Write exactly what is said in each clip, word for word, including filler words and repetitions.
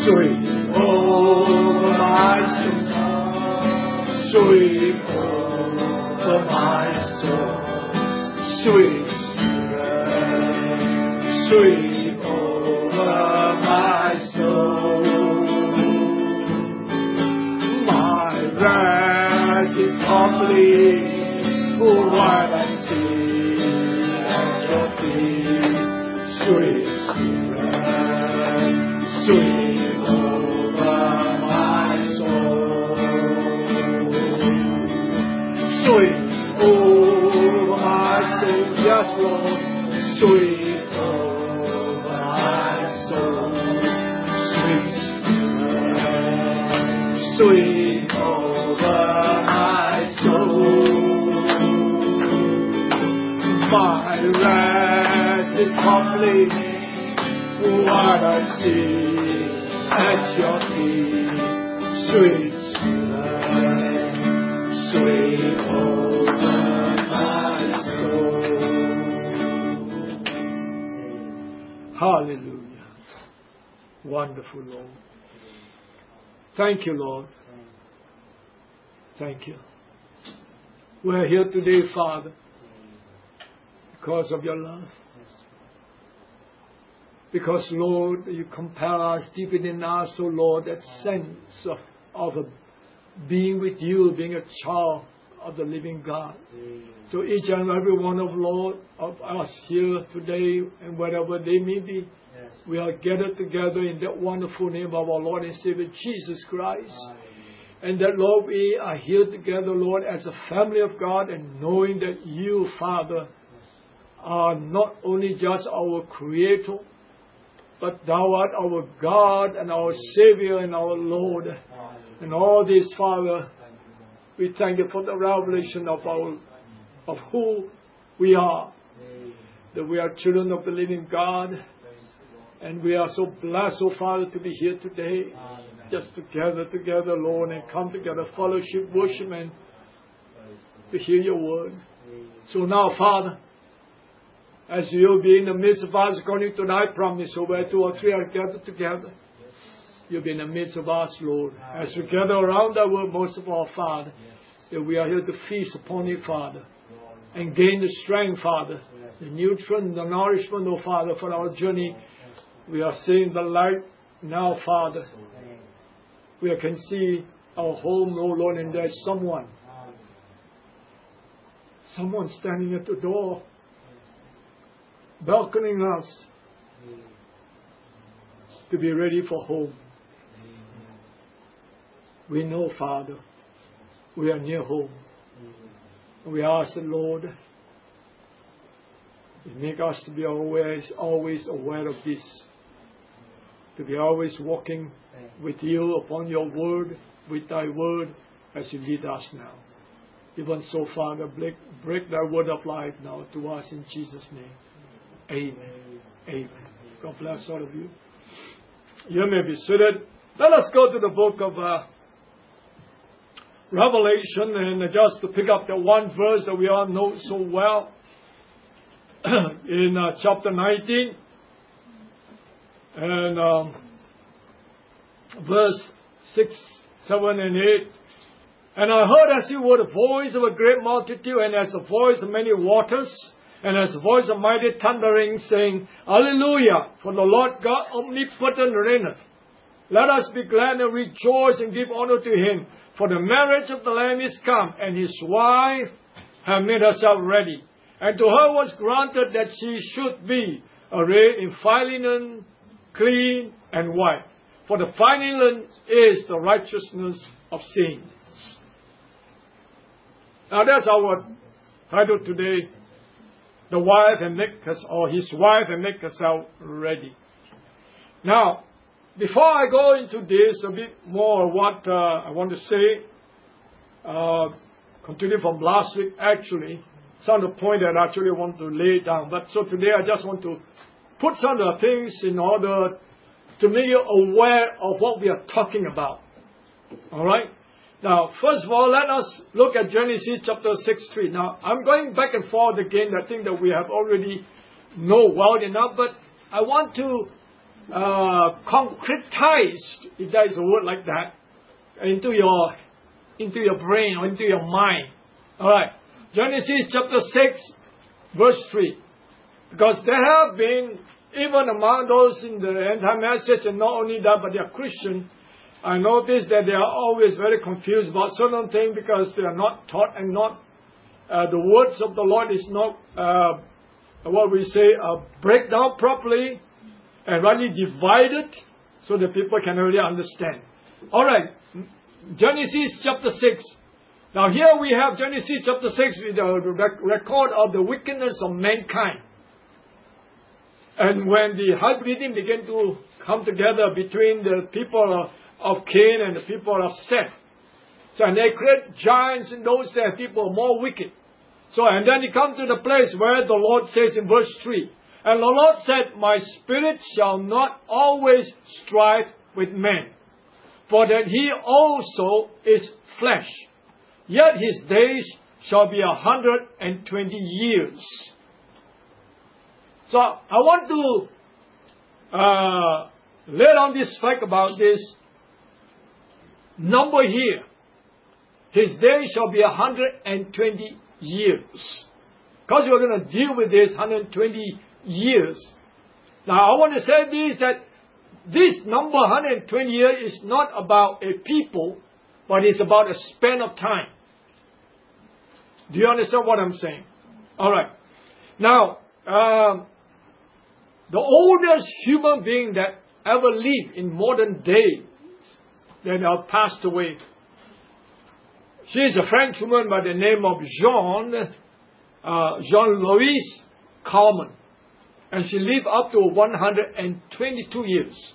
Sweep over my soul. Sweep over my soul. Sweet Spirit, sweep over my soul. My rest is complete. While I sit at your feet, sweet Spirit, sweep over my soul. Sweep over my soul, yes Lord, sweep over my soul. Sweet Spirit, sweep over my soul. My rest is complete while I sit at your feet. Sweet Spirit, sweep over my soul. Hallelujah. Wonderful, Lord. Thank you, Lord. Thank you. We're here today, Father, because of your love. Because, Lord, you compel us deep within us, oh Lord, that sense of, of a being with you, being a child of the living God. So each and every one of Lord of us here today, and wherever they may be, we are gathered together in that wonderful name of our Lord and Savior Jesus Christ. And that, Lord, we are here together, Lord, as a family of God, and knowing that you, Father, are not only just our Creator, but Thou art our God and our Savior and our Lord. And all this, Father, we thank you for the revelation of our of who we are. That we are children of the living God. And we are so blessed, oh Father, to be here today. Just together, together, Lord, and come together, fellowship, worship, and to hear your word. So now, Father, as you'll be in the midst of us according to thy promise, so where two or three are gathered together, you'll be in the midst of us, Lord. As we gather around thy word, most of all, Father, that we are here to feast upon it, Father, and gain the strength, Father, the nutrient, the nourishment, oh Father, for our journey. We are seeing the light now, Father. We can see our home, oh Lord, and there's someone. Someone standing at the door, welcoming us to be ready for home. We know, Father, we are near home. We ask the Lord to make us to be always, always aware of this, to be always walking with you upon your word, with thy word, as you lead us now. Even so, Father, break, break thy word of life now to us in Jesus' name. Amen. Amen. God bless all of you. You may be seated. Let us go to the book of uh, Revelation, and just to pick up the one verse that we all know so well in uh, chapter nineteen and um, verse six, seven, and eight. And I heard as it were the voice of a great multitude, and as the voice of many waters, and as the voice of mighty thundering, saying, Hallelujah! For the Lord God omnipotent reigneth. Let us be glad and rejoice and give honor to him. For the marriage of the Lamb is come, and his wife hath made herself ready. And to her was granted that she should be arrayed in fine linen, clean and white. For the fine linen is the righteousness of saints. Now that's our title today. The wife and make us, or his wife and make herself ready. Now, before I go into this, a bit more of what uh, I want to say, uh, continue from last week actually, some of the points that I actually want to lay down. But so today I just want to put some of the things in order to make you aware of what we are talking about. Alright? Now, first of all, let us look at Genesis chapter six three. Now, I'm going back and forth again. I think that we have already know well enough, but I want to uh, concretized, if there is a word like that, into your into your brain or into your mind. All right, Genesis chapter six, verse three, because there have been, even among those in the anti-message, and not only that, but they are Christian, I notice that they are always very confused about certain things because they are not taught and not uh, the words of the Lord is not uh, what we say uh, break down properly and rightly divided, so that people can really understand. All right, Genesis chapter six. Now here we have Genesis chapter six with the record of the wickedness of mankind. And when the hybriding began to come together between the people of, of Cain and the people of Seth. So and they create giants in those days, people more wicked. So and then you come to the place where the Lord says in verse three, and the Lord said, my spirit shall not always strive with men, for that he also is flesh. Yet his days shall be a hundred and twenty years. So I want to uh, lay on this fact about this number here. His days shall be a hundred and twenty years. Because we're going to deal with this one hundred twenty years. Now I want to say this, that this number one hundred twenty years is not about a people, but it's about a span of time. Do you understand what I'm saying? All right. Now, um, the oldest human being that ever lived in modern days that have passed away. She is a French woman by the name of Jean, uh, Jean-Louis Calment. And she lived up to one hundred twenty-two years.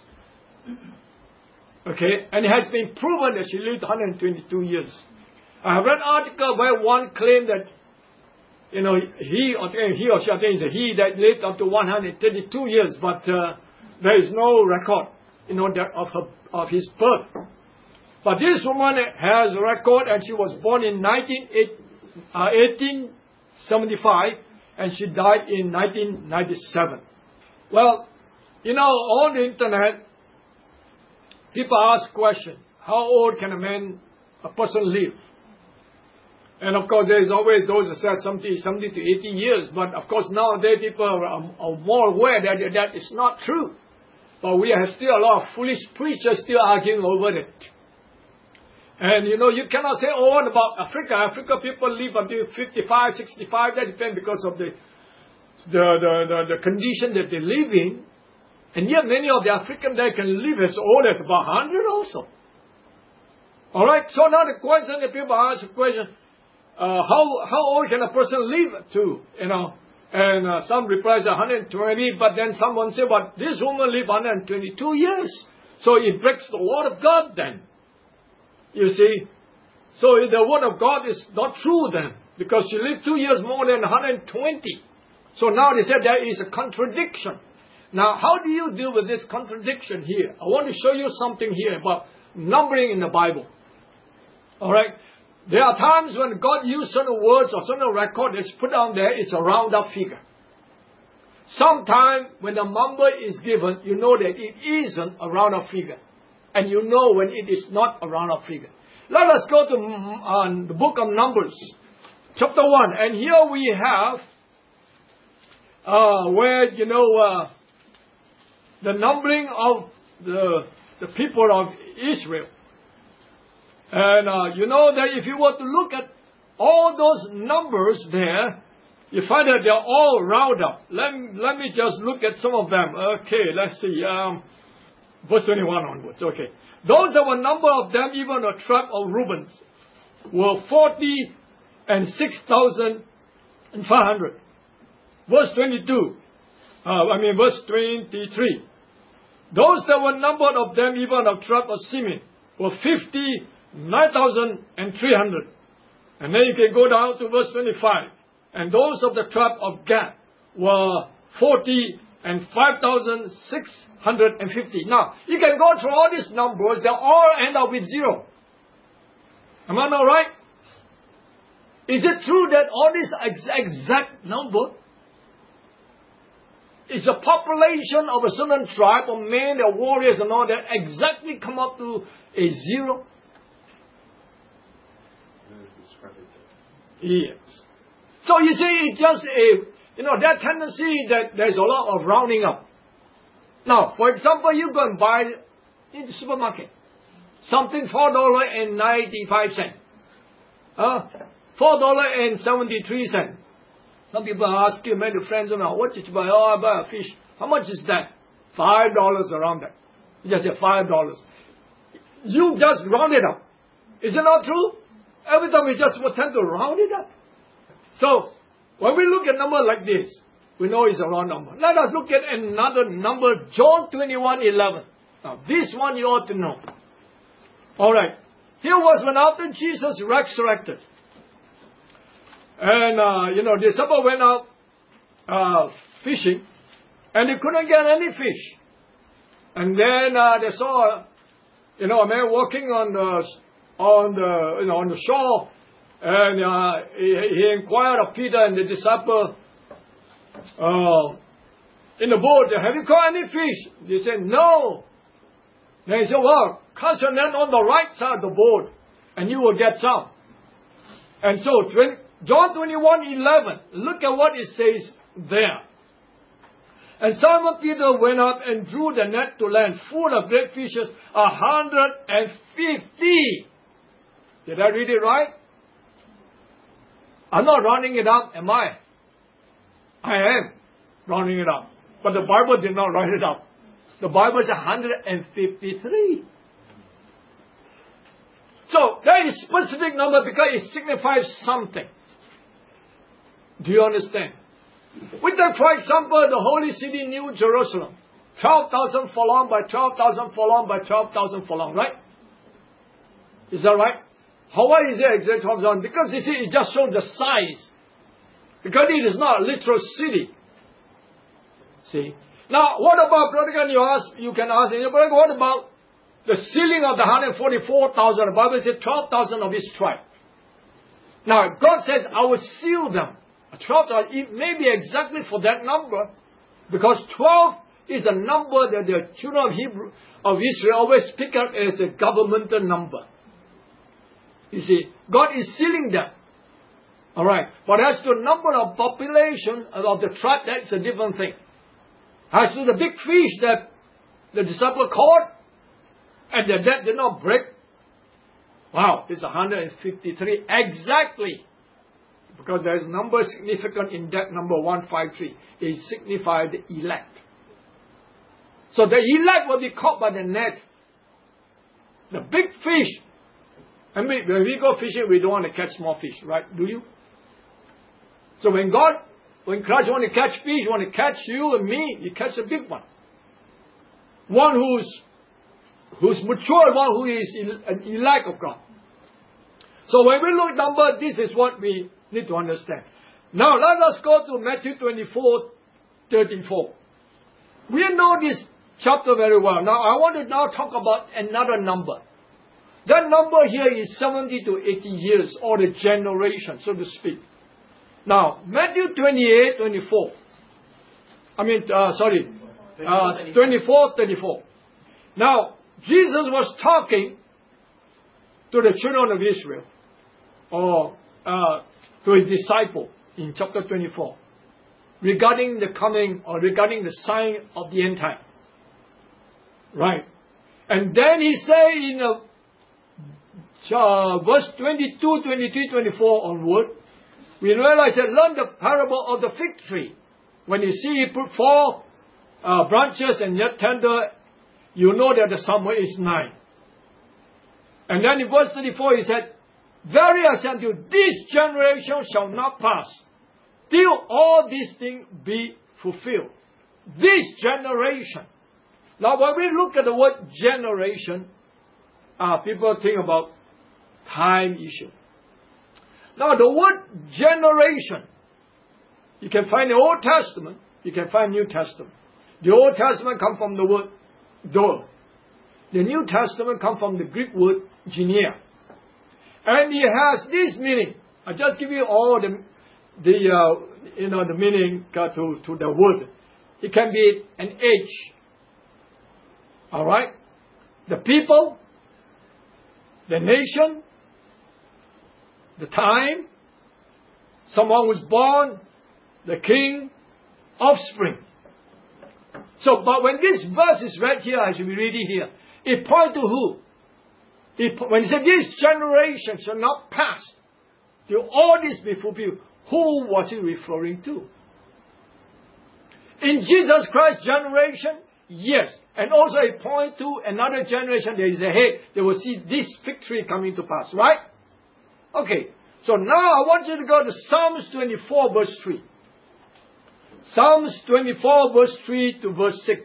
Okay? And it has been proven that she lived one hundred twenty-two years. I have read an article where one claimed that, you know, he or he or she, I think it's a he, that lived up to one hundred thirty-two years, but uh, there is no record, you know, that of her of his birth. But this woman has a record, and she was born in eighteen seventy-five, and she died in nineteen ninety-seven. Well, you know, on the internet, people ask question: how old can a man, a person live? And of course, there is always those that say seventy, seventy to eighty years. But of course, nowadays people are, are more aware that that is not true. But we have still a lot of foolish preachers still arguing over it. And you know, you cannot say, oh, what about Africa? Africa people live until fifty-five, sixty-five. That depends because of the the, the, the, the condition that they live in. And yet many of the Africans they can live as old as about one hundred also. All right. So now the question that people ask the question. Uh, how how old can a person live to, you know? And uh, some replies one hundred twenty, but then someone say, but this woman lived one hundred twenty-two years. So it breaks the word of God then. You see? So the word of God is not true then, because she lived two years more than one hundred twenty. So now they said there is a contradiction. Now how do you deal with this contradiction here? I want to show you something here about numbering in the Bible. Alright? There are times when God uses certain words or certain record that's put down there, it's a round-up figure. Sometimes when the number is given, you know that it isn't a round-up figure. And you know when it is not a round-up figure. Let us go to uh, the book of Numbers, chapter one. And here we have uh, where, you know, uh, the numbering of the, the people of Israel. And uh, you know that if you were to look at all those numbers there, you find that they're all round up. Let, let me just look at some of them. Okay, let's see. Um, verse twenty-one onwards. Okay. Those that were number of them, even the tribe of Reuben, were forty and six thousand and five hundred. Verse twenty-two. Uh, I mean verse twenty-three. Those that were numbered of them, even of tribe of Simeon, were fifty nine thousand and three hundred. And then you can go down to verse twenty-five. And those of the tribe of Gad were forty and five thousand six hundred fifty. Now, you can go through all these numbers, they all end up with zero. Am I not right? Is it true that all these ex- exact number? it's a population of a certain tribe of men, their warriors and all that, exactly come up to a zero? Yes. So you see, it's just a, you know, that tendency that there's a lot of rounding up. Now, for example, you go and buy in the supermarket something four dollars and ninety-five cents. Uh, four dollars and seventy-three cents. Some people ask you, many friends, you know, what did you buy? Oh, I buy a fish. How much is that? Five dollars around that. You just say five dollars. You just round it up. Is it not true? Every time we just tend to round it up. So, when we look at number like this, we know it's a round number. Let us look at another number, John twenty-one eleven. Now, this one you ought to know. Alright. Here was when after Jesus resurrected. And, uh, you know, the disciples went out uh, fishing. And they couldn't get any fish. And then uh, they saw, you know, a man walking on the, on the, you know, on the shore. And uh, he, he inquired of Peter and the disciple uh, in the boat, have you caught any fish? They said, no. Then he said, well, cast your net on the right side of the boat, and you will get some. And so, John twenty-one eleven, look at what it says there. And Simon Peter went up and drew the net to land, full of great fishes, a hundred and fifty. Did I read it right? I'm not rounding it up, am I? I am rounding it up. But the Bible did not write it up. The Bible is one hundred fifty-three. So, that is specific number because it signifies something. Do you understand? We take, for example, the holy city, New Jerusalem. twelve thousand furlong by twelve thousand furlong by twelve thousand furlong, right? Is that right? How why is it exactly twelve thousand? Because you see, it just shows the size. Because it is not a literal city. See? Now, what about, brother, you ask, you can ask, brother, what about the sealing of the one hundred forty-four thousand? The Bible says twelve thousand of each tribe. Now, God says, I will seal them. twelve thousand, it may be exactly for that number, because twelve is a number that the children of Hebrew, of Israel always pick up as a governmental number. You see, God is sealing them. Alright, but as to the number of population of the tribe, that's a different thing. As to the big fish that the disciple caught, and the net did not break, wow, it's one hundred fifty-three exactly. Because there is a number significant in that number one fifty-three. It signifies the elect. So the elect will be caught by the net. The big fish. I mean, when we go fishing, we don't want to catch small fish, right? Do you? So when God, when Christ wants to catch fish, want to catch you and me, you catch a big one. One who's, who's mature, one who is an elect of God. So when we look at number, this is what we need to understand. Now let us go to Matthew twenty-four, thirty-four. We know this chapter very well. Now I want to now talk about another number. That number here is seventy to eighty years, or the generation, so to speak. Now, Matthew twenty-eight, twenty-four. I mean, uh, sorry, uh, twenty-four, thirty-four. Now, Jesus was talking to the children of Israel, or uh, to his disciple in chapter twenty-four, regarding the coming, or regarding the sign of the end time. Right. And then he said in uh, uh, verse twenty-two, twenty-three, twenty-four onward, we realize that learn the parable of the fig tree. When you see it put four uh, branches and yet tender, you know that the summer is nigh. And then in verse thirty-four he said, verily I say unto you, this generation shall not pass, till all these things be fulfilled. This generation. Now when we look at the word generation, uh, people think about time issue. Now the word generation, you can find the Old Testament, you can find New Testament. The Old Testament comes from the word dor. The New Testament comes from the Greek word genea. And it has this meaning. I just give you all the, the uh, you know, the meaning uh, to, to the word. It can be an age. All right? The people, the nation, the time, someone was born, the king, offspring. So, but when this verse is read here, I should be reading here, it points to who? It, when it said this generation shall not pass till all this be fulfilled, who was he referring to? In Jesus Christ's generation, yes. And also it points to another generation that is ahead. They will see this victory coming to pass, right? Okay. So now I want you to go to Psalms twenty-four verse three. Psalms twenty-four verse three to verse six.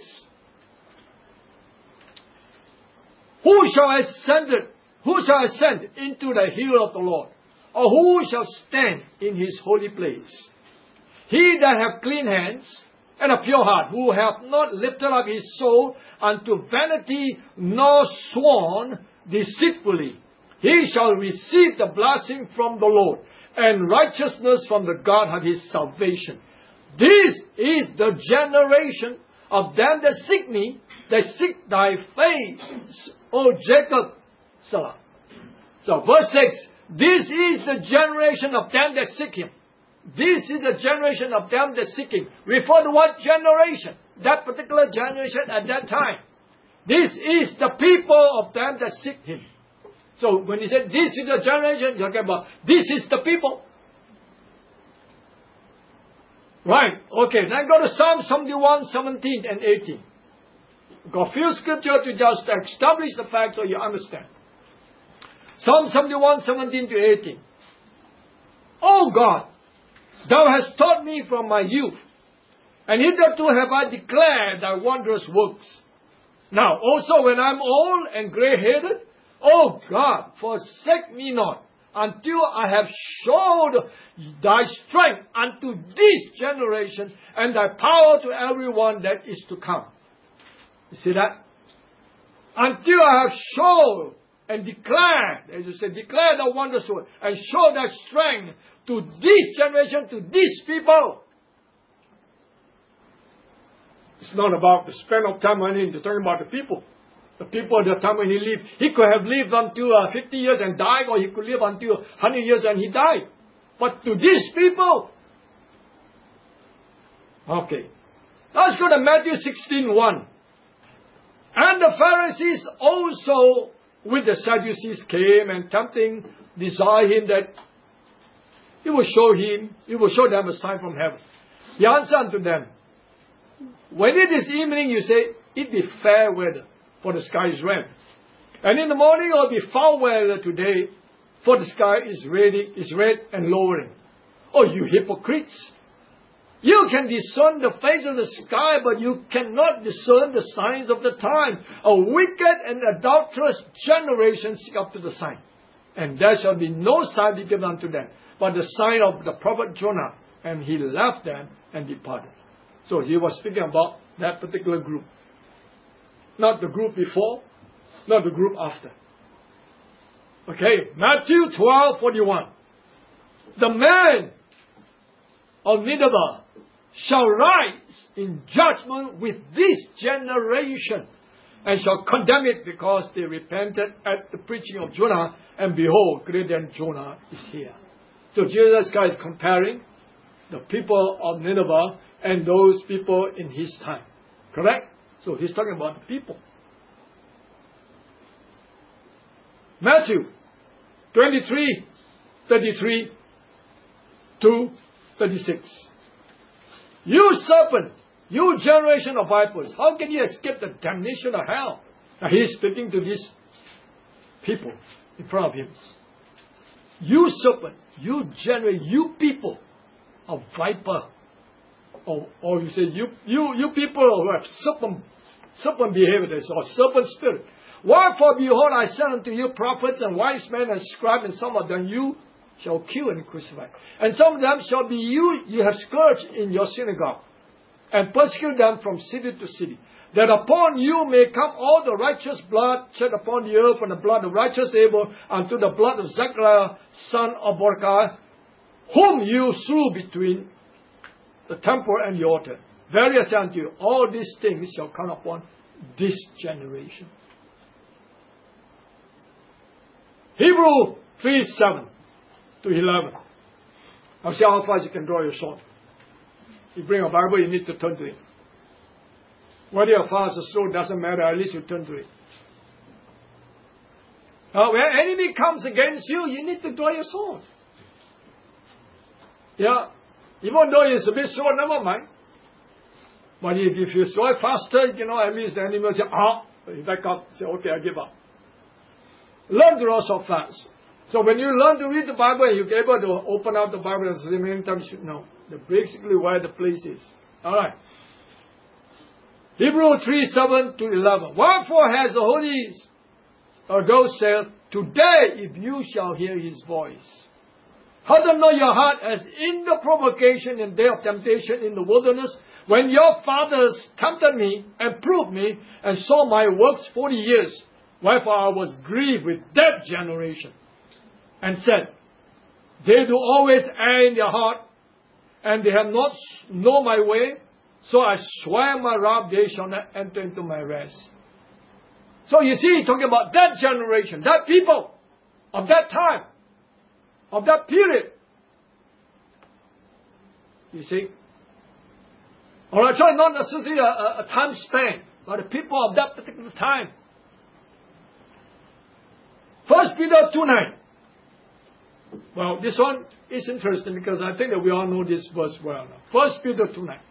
Who shall ascend, who shall ascend into the hill of the Lord? Or who shall stand in his holy place? He that hath clean hands and a pure heart, who hath not lifted up his soul unto vanity, nor sworn deceitfully, he shall receive the blessing from the Lord, and righteousness from the God of his salvation. This is the generation of them that seek me, that seek thy face, O Jacob. Salah. So verse six, this is the generation of them that seek him. This is the generation of them that seek him. Refer to what generation? That particular generation at that time. This is the people of them that seek him. So when he said this is the generation, you're talking about this is the people. Right. Okay. Now go to Psalm seventy-one, seventeen and eighteen. Got a few scriptures to just establish the fact so you understand. Psalm seventy-one, seventeen to eighteen. O God, thou hast taught me from my youth, and hitherto have I declared thy wondrous works. Now also when I am old and grey-headed, O God, forsake me not, until I have showed thy strength unto this generation, and thy power to everyone that is to come. You see that? Until I have showed and declared, as you say, declare the wondrous work, and show thy strength to this generation, to these people. It's not about the span of time when he's talking about the people. The people at the time when he lived, he could have lived until uh, fifty years and died, or he could live until one hundred years and he died. But to these people, okay. Let's go to Matthew sixteen one. And the Pharisees also with the Sadducees came and tempting desired him that he will show him, he will show them a sign from heaven. He answered unto them, when it is evening, you say, it be fair weather, for the sky is red. And in the morning it will be foul weather today, for the sky is ready, is red and lowering. Oh, you hypocrites! You can discern the face of the sky, but you cannot discern the signs of the time. A wicked and adulterous generation seek after the sign. And there shall be no sign be given unto them, but the sign of the prophet Jonah. And he left them and departed. So he was speaking about that particular group. Not the group before, not the group after. Okay, Matthew twelve forty-one. The man of Nineveh shall rise in judgment with this generation, and shall condemn it, because they repented at the preaching of Jonah, and behold, greater than Jonah is here. So Jesus Christ is comparing the people of Nineveh and those people in his time. Correct? So he's talking about the people. Matthew twenty-three, thirty-three to thirty-six. You serpent, you generation of vipers, how can you escape the damnation of hell? Now he is speaking to these people in front of him. You serpent, you generation, you people of viper. Or, or you say, you, you, you people who have serpent, serpent behavior, or serpent spirit. Wherefore, behold, I send unto you prophets and wise men and scribes, and some of them you shall kill and crucify. And some of them shall be you, you have scourged in your synagogue, and persecute them from city to city, that upon you may come all the righteous blood shed upon the earth, from the blood of righteous Abel unto the blood of Zechariah, son of Barachiah, whom you slew between the temple and the altar. Verily I say unto you, all these things shall come upon this generation. Hebrew three, seven to eleven. I'll see how fast you can draw your sword. You bring a Bible, you need to turn to it. Whether you're fast or slow, doesn't matter, at least you turn to it. Uh, when an enemy comes against you, you need to draw your sword. Yeah. Even though it's a bit slow, never mind. But if, if you draw it faster, you know, at least the enemy will say, ah, you back up, say, okay, I give up. Learn to draw so fast. So when you learn to read the Bible, you're able to open up the Bible as many times you know. That's basically where the place is. Alright. Hebrews three, seven to eleven. Wherefore has the Holy Ghost said, today if you shall hear his voice, harden not your heart as in the provocation and day of temptation in the wilderness, when your fathers tempted me and proved me and saw my works forty years. Wherefore I was grieved with that generation, and said, they do always err in their heart, and they have not known my way, so I swear my wrath, they shall not enter into my rest. So you see, talking about that generation, that people, of that time, of that period. You see? Alright, so not necessarily a, a, a time span, but the people of that particular time. First Peter two nine. Well, this one is interesting because I think that we all know this verse well now. First Peter two nine.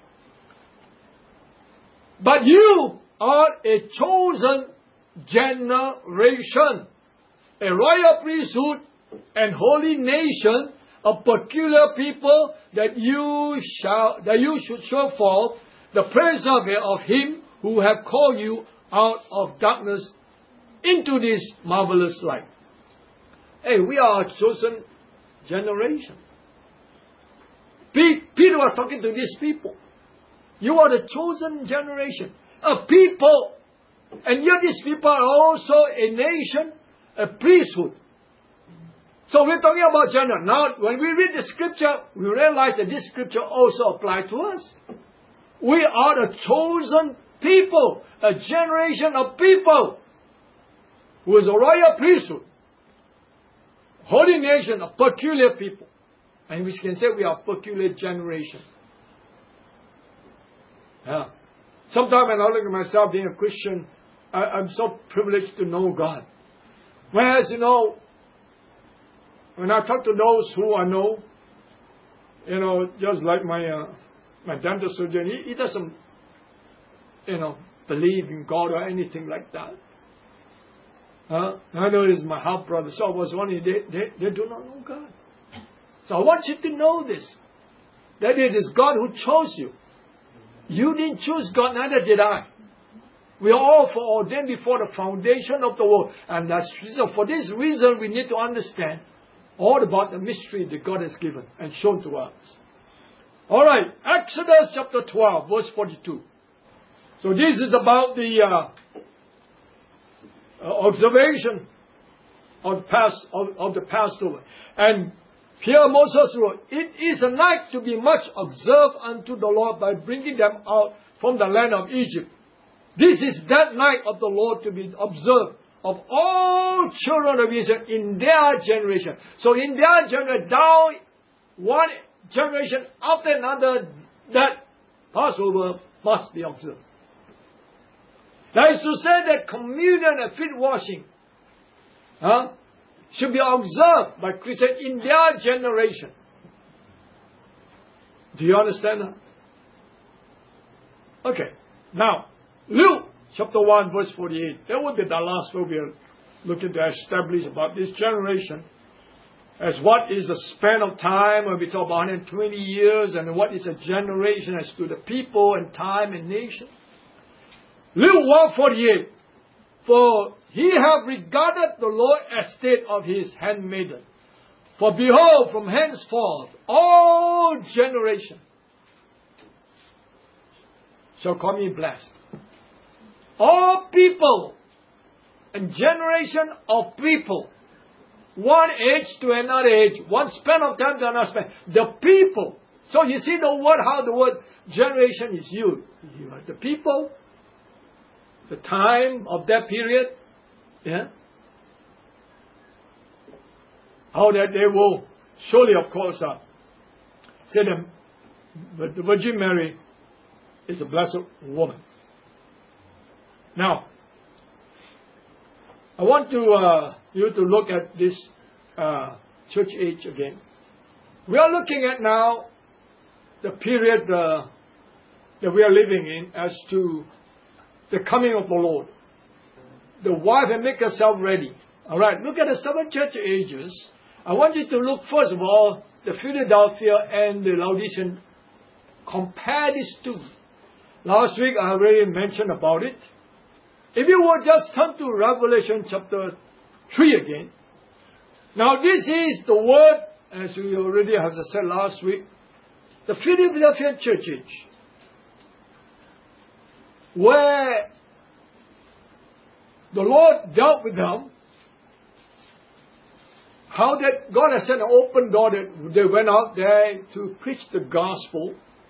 But you are a chosen generation, a royal priesthood, and holy nation, a peculiar people, that you shall that you should show forth the praise of, of him who have called you out of darkness into this marvelous light. Hey, we are a chosen generation. Peter was talking to these people. You are the chosen generation, a people, and yet these people are also a nation, a priesthood. So we're talking about gender. Now, when we read the scripture, we realize that this scripture also applies to us. We are a chosen people, a generation of people who is a royal priesthood, holy nation, a peculiar people. And we can say we are a peculiar generation. Yeah. Sometimes when I look at myself being a Christian, I, I'm so privileged to know God. Whereas, you know, when I talk to those who I know, you know, just like my uh, my dental surgeon, he, he doesn't, you know, believe in God or anything like that. Uh, I know he's my half brother, so I was wondering, they, they, they do not know God. So I want you to know this, that it is God who chose you. You didn't choose God, neither did I. We are all foreordained before the foundation of the world. And that's, so for this reason, we need to understand all about the mystery that God has given and shown to us. Alright, Exodus chapter twelve, verse forty-two. So this is about the uh, uh, observation of the, past, of, of the Passover. And here Moses wrote, it is a night to be much observed unto the Lord by bringing them out from the land of Egypt. This is that night of the Lord to be observed of all children of Israel in their generation. So in their generation, down one generation after another, that Passover must be observed. That is to say that communion and feet washing huh, should be observed by Christians in their generation. Do you understand that? Okay. Now, Luke chapter one, verse forty-eight. That would be the last word we are looking to establish about this generation. As what is the span of time when we talk about one hundred twenty years, and what is a generation as to the people and time and nation. Luke one forty-eight. For he hath regarded the low estate of his handmaiden. For behold, from henceforth all generations shall call me blessed. All people and generation of people, one age to another age, one span of time to another span. The people So you see the word, how the word generation is used. You are the people, the time of that period, yeah. How that they will surely, of course, uh, say that but the Virgin Mary is a blessed woman. Now, I want to uh, you to look at this uh, church age again. We are looking at now the period uh, that we are living in as to the coming of the Lord. The wife and make herself ready. All right, look at the seven church ages. I want you to look first of all the Philadelphia and the Laodicean. Compare these two. Last week I already mentioned about it. If you would just turn to Revelation chapter three again. Now this is the word, as we already have said last week, the Philadelphia church age, where the Lord dealt with them, how that God has sent an open door that they went out there to preach the gospel,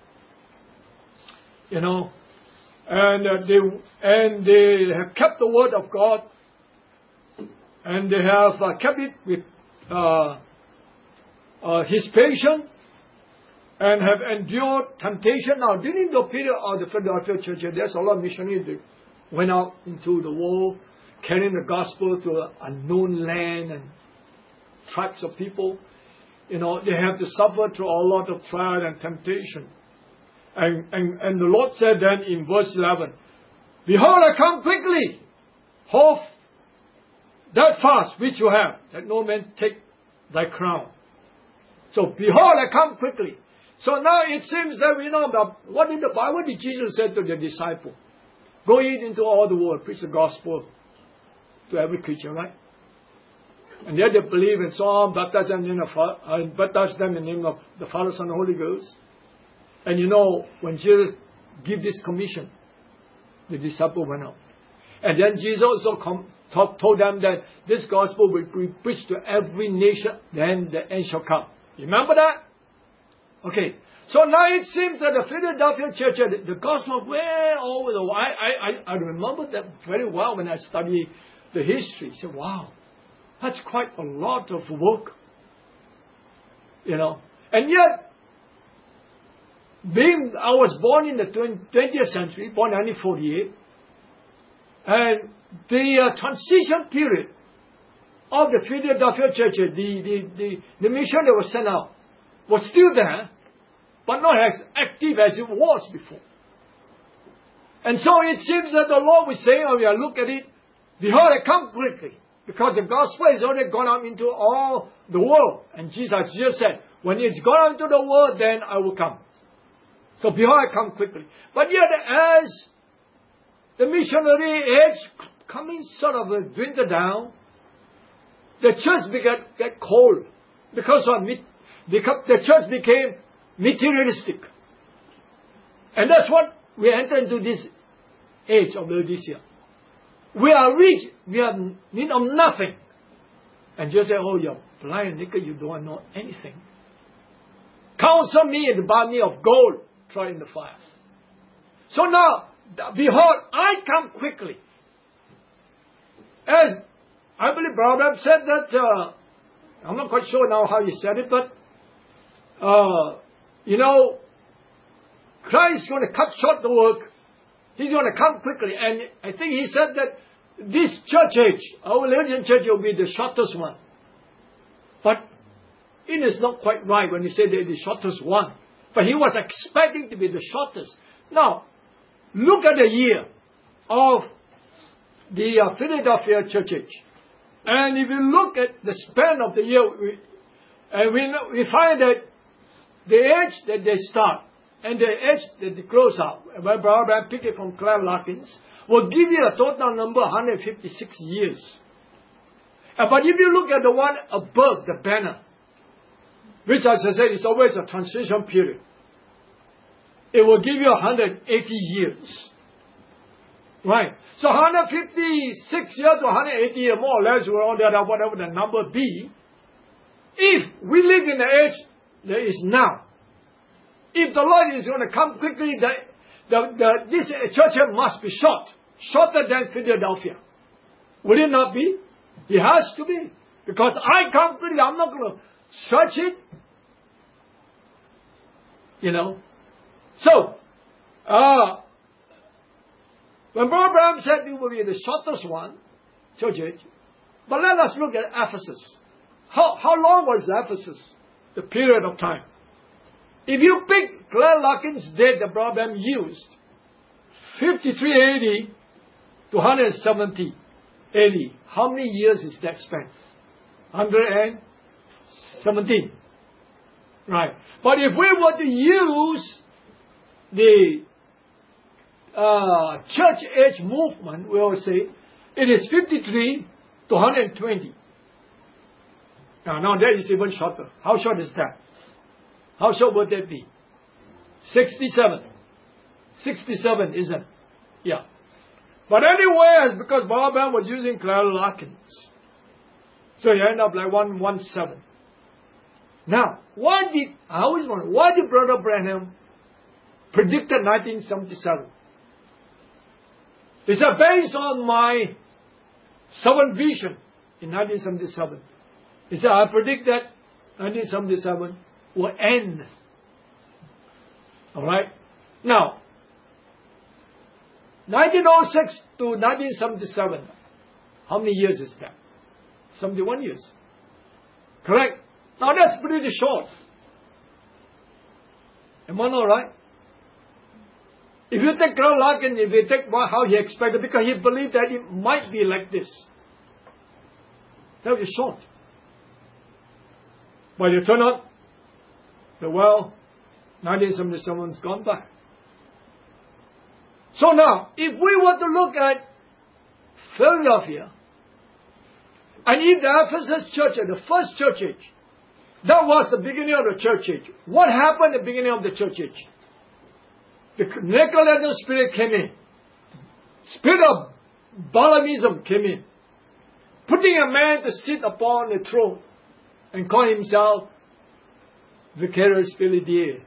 you know, and uh, they and they have kept the word of God, and they have uh, kept it with uh, uh, His patience, and have endured temptation. Now, during the period of the Philadelphia church, there's a lot of missionaries that went out into the world, carrying the gospel to an unknown land and tribes of people. You know, they have to suffer through a lot of trial and temptation. And, and, and the Lord said then in verse eleven, behold, I come quickly. Hold that fast which you have, that no man take thy crown. So, behold, I come quickly. So now it seems that we know that what did the Bible did Jesus say to the disciple? Go ye into all the world, preach the gospel to every creature, right? And yet they believe and so on, baptize them in the uh, baptize them in the name of the Father, Son, and Holy Ghost. And you know, when Jesus gave this commission, the disciple went out. And then Jesus also com- talk, told them that this gospel will be preached to every nation, then the end shall come. You remember that? Okay. So now it seems that the Philadelphia church, the, the gospel way over the world. I, I, I remember that very well when I studied the history. I said, wow, that's quite a lot of work. You know. And yet, being I was born in the twentieth century, born in nineteen forty-eight, and the uh, transition period of the Philadelphia church, the, the, the, the mission that was sent out, was still there, but not as active as it was before. And so it seems that the Lord was saying, oh, yeah, look at it, behold, I come quickly, because the gospel has already gone out into all the world. And Jesus just said, when it's gone out into the world, then I will come. So behold, I come quickly. But yet, as the missionary age coming sort of uh, dwindled down, the church began get cold because of because the church became materialistic, and that's what we enter into this age of Laodicea. We are rich, we have need of nothing, and just say, "Oh, you're blind, naked, you don't know anything. Counsel me and buy me of gold." Try in the fire. So now, behold, I come quickly. As I believe Brother said that, uh, I'm not quite sure now how he said it, but, uh, you know, Christ is going to cut short the work. He's going to come quickly. And I think he said that this church age, our Laodicean church, will be the shortest one. But it is not quite right when he said they're the shortest one. But he was expecting to be the shortest. Now, look at the year of the uh, Philadelphia church age. And if you look at the span of the year, we, and we, we find that the age that they start and the age that they close out, my brother picked it from Claire Larkins, will give you a total number of one hundred fifty-six years. Uh, but if you look at the one above the banner, which as I said is always a transition period, it will give you one hundred eighty years. Right. So one hundred fifty-six years to one hundred eighty years, more or less, we're on that, whatever the number be. If we live in the age that is now, if the Lord is going to come quickly, the, the, the, this church here must be short, shorter than Philadelphia. Will it not be? It has to be. Because I come quickly, I'm not going to stretch it. You know. So, uh, when Brother Branham said it will be the shortest one, church age, but let us look at Ephesus. How, how long was Ephesus? The period of time. If you pick Clare Larkin's date that Brother Branham used, fifty-three A D to one hundred seventy A D, how many years is that spent? one hundred seventeen. Right. But if we were to use the uh, church age movement, we will say it is fifty-three to one hundred twenty. Now, now that is even shorter. How short is that? How short would that be? sixty-seven. sixty-seven, isn't it? Yeah. But anyway, because Brother Branham was using Clare Larkins, so you end up like one one seven. Now, why did, I always wonder, why did Brother Branham predict nineteen seventy-seven? Is that based on my seventh vision in nineteen seventy-seven? He said, I predict that nineteen seventy-seven will end. Alright? Now, nineteen oh six to nineteen seventy-seven, how many years is that? seventy-one years. Correct? Now that's pretty short. Am I not right? If you take Clare Larkin, if you take how he expected, because he believed that it might be like this, that would be short. But it turned out that, well, nineteen seventy-seven's gone by. So now, if we were to look at Philadelphia, and if the Ephesus church, the first church age, that was the beginning of the church age. What happened at the beginning of the church age? The Nicolaitan spirit came in. Spirit of Balaamism came in. Putting a man to sit upon the throne and call himself Vicarious Filii Dei,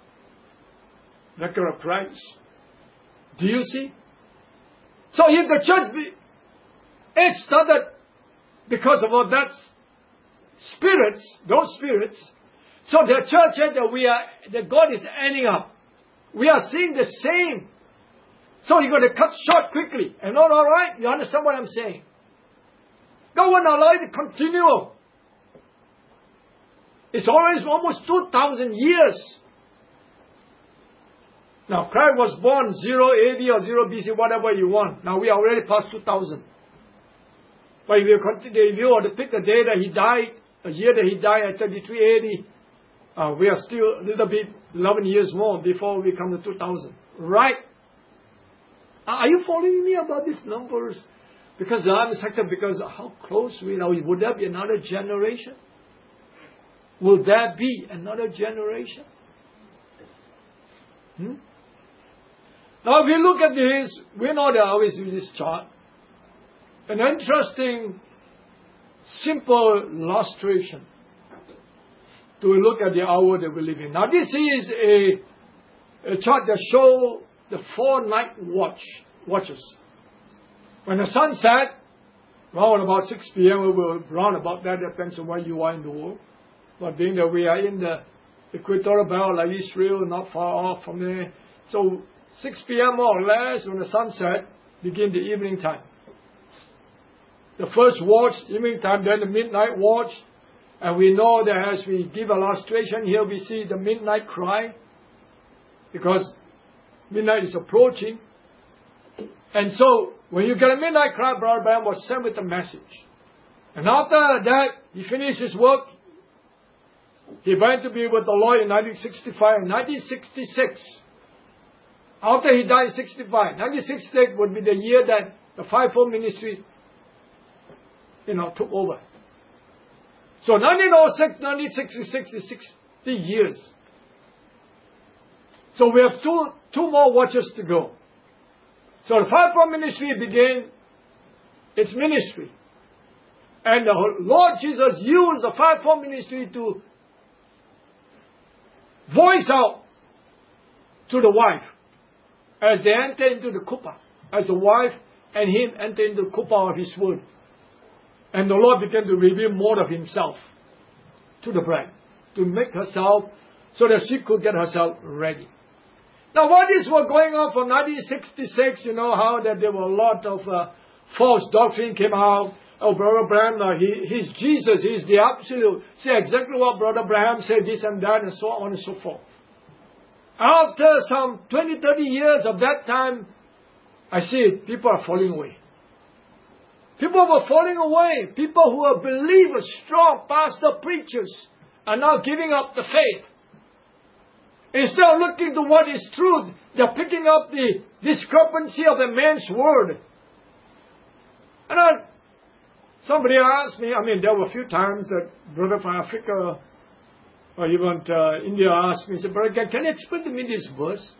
Vicar of Christ. Do you see? So if the church be, it started because of all that spirits, those spirits, so the church said that we are, that God is ending up. We are seeing the same. So you're going to cut short quickly. And not all right? You understand what I'm saying? God won't allow it to continue. It's always almost two thousand years. Now, Christ was born zero A D or zero B C, whatever you want. Now, we are already past two thousand. But if you continue, if you were to pick the day that he died, a year that he died at thirty-three A D, uh, we are still a little bit, eleven years more before we come to two thousand. Right? Are you following me about these numbers? Because I'm excited because how close we are. Would there be another generation? Will there be another generation? Hmm? Now, if you look at this, we know that I always use this chart. An interesting, simple illustration to look at the hour that we live in. Now, this is a, a chart that shows the four night watch watches. When the sun set, around about six P M, we will round about that, depends on where you are in the world. But being that we are in the equatorial belt like Israel, not far off from there. So six P M more or less, when the sun set, begin the evening time. The first watch, evening time, then the midnight watch. And we know that as we give illustration here, we see the midnight cry. Because midnight is approaching. And so, when you get a midnight cry, Brother Branham was sent with a message. And after that, he finished his work. He went to be with the Lord in nineteen sixty-five. In nineteen sixty-six, after he died in sixty-five, nineteen sixty-six would be the year that the fivefold ministry, you know, took over. So nineteen oh six, nineteen sixty-six is sixty years. So we have two, two more watches to go. So the fivefold ministry began its ministry. And the Lord Jesus used the fivefold ministry to voice out to the wife as they enter into the kuppah, as the wife and him enter into the kuppah of his word. And the Lord began to reveal more of himself to the bride, to make herself, so that she could get herself ready. Now, what is what going on from nineteen sixty-six, you know, how that there were a lot of uh, false doctrine came out. Oh, Brother Branham, uh, he, he's Jesus, he's the absolute. Say exactly what Brother Branham said, this and that, and so on and so forth. After some twenty, thirty years of that time, I see people are falling away. People were falling away. People who are believers, strong pastor preachers, are now giving up the faith. Instead of looking to what is truth, they're picking up the discrepancy of a man's word. And I, somebody asked me, I mean, there were a few times that brother from Africa or even uh, India asked me, said, Brother, can, can you explain to me this verse?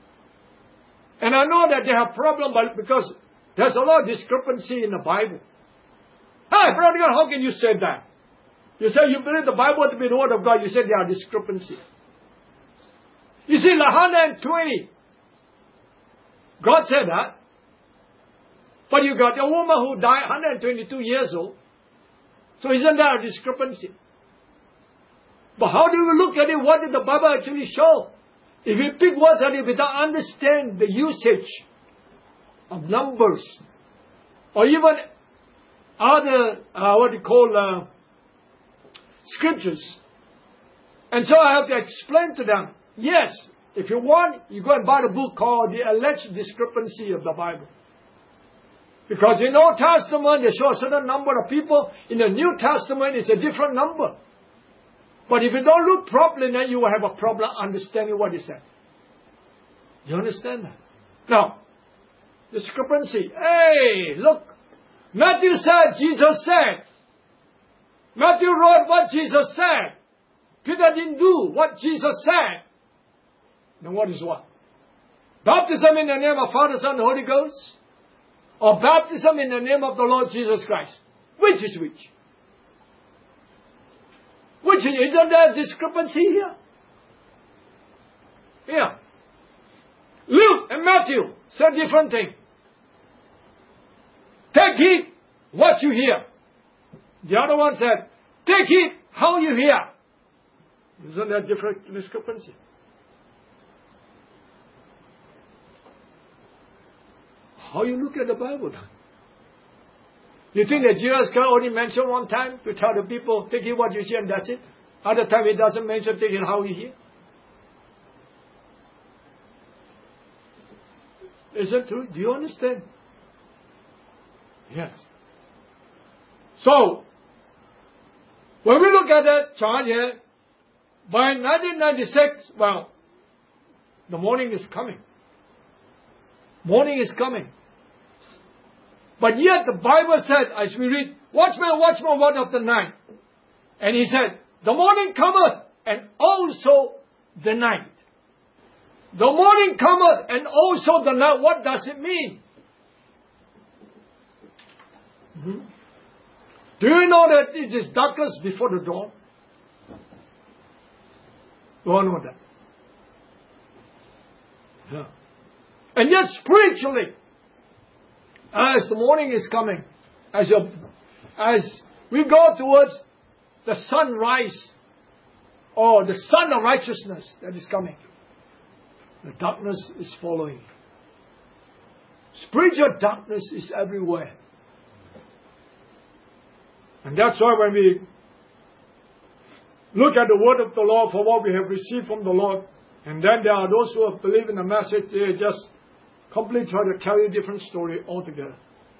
And I know that they have problem, but because there's a lot of discrepancy in the Bible. Hi, Brother God, how can you say that? You say you believe the Bible to be the word of God. You said there are discrepancy. You see, one hundred twenty. God said that. But you got a woman who died one hundred twenty-two years old. So isn't there a discrepancy? But how do you look at it? What did the Bible actually show? If you pick words that you don't understand the usage of numbers, or even other, uh, what you call, uh, scriptures. And so I have to explain to them, yes, if you want, you go and buy the book called The Alleged Discrepancy of the Bible. Because in the Old Testament, they show a certain number of people. In the New Testament, it's a different number. But if you don't look properly, then you will have a problem understanding what he said. You understand that? Now, discrepancy. Hey, look. Matthew said, Jesus said. Matthew wrote what Jesus said. Peter didn't do what Jesus said. Then what is what? Baptism in the name of Father, Son, and Holy Ghost? Or baptism in the name of the Lord Jesus Christ? Which is which? Which is, isn't there a discrepancy here? Yeah. Luke and Matthew said different thing. Take heed what you hear. The other one said, take heed how you hear. Isn't there a different discrepancy? How you look at the Bible then? You think that Jesus can only mention one time to tell the people, take it what you hear and that's it? Other time he doesn't mention, take it how you hear? Is that true? Do you understand? Yes. So, when we look at that chart here, by nineteen ninety-six, well, the morning is coming. Morning is coming. But yet the Bible said, as we read, watchman, watchman, what of the night? And he said, the morning cometh, and also the night. The morning cometh, and also the night. What does it mean? Mm-hmm. Do you know that it is darkest before the dawn? You all know that. Yeah. And yet spiritually, as the morning is coming, as, your, as we go towards the sunrise, or the sun of righteousness that is coming, the darkness is following. Spiritual darkness is everywhere. And that's why when we look at the word of the Lord for what we have received from the Lord, and then there are those who have believed in the message, they just completely try to tell you a different story altogether.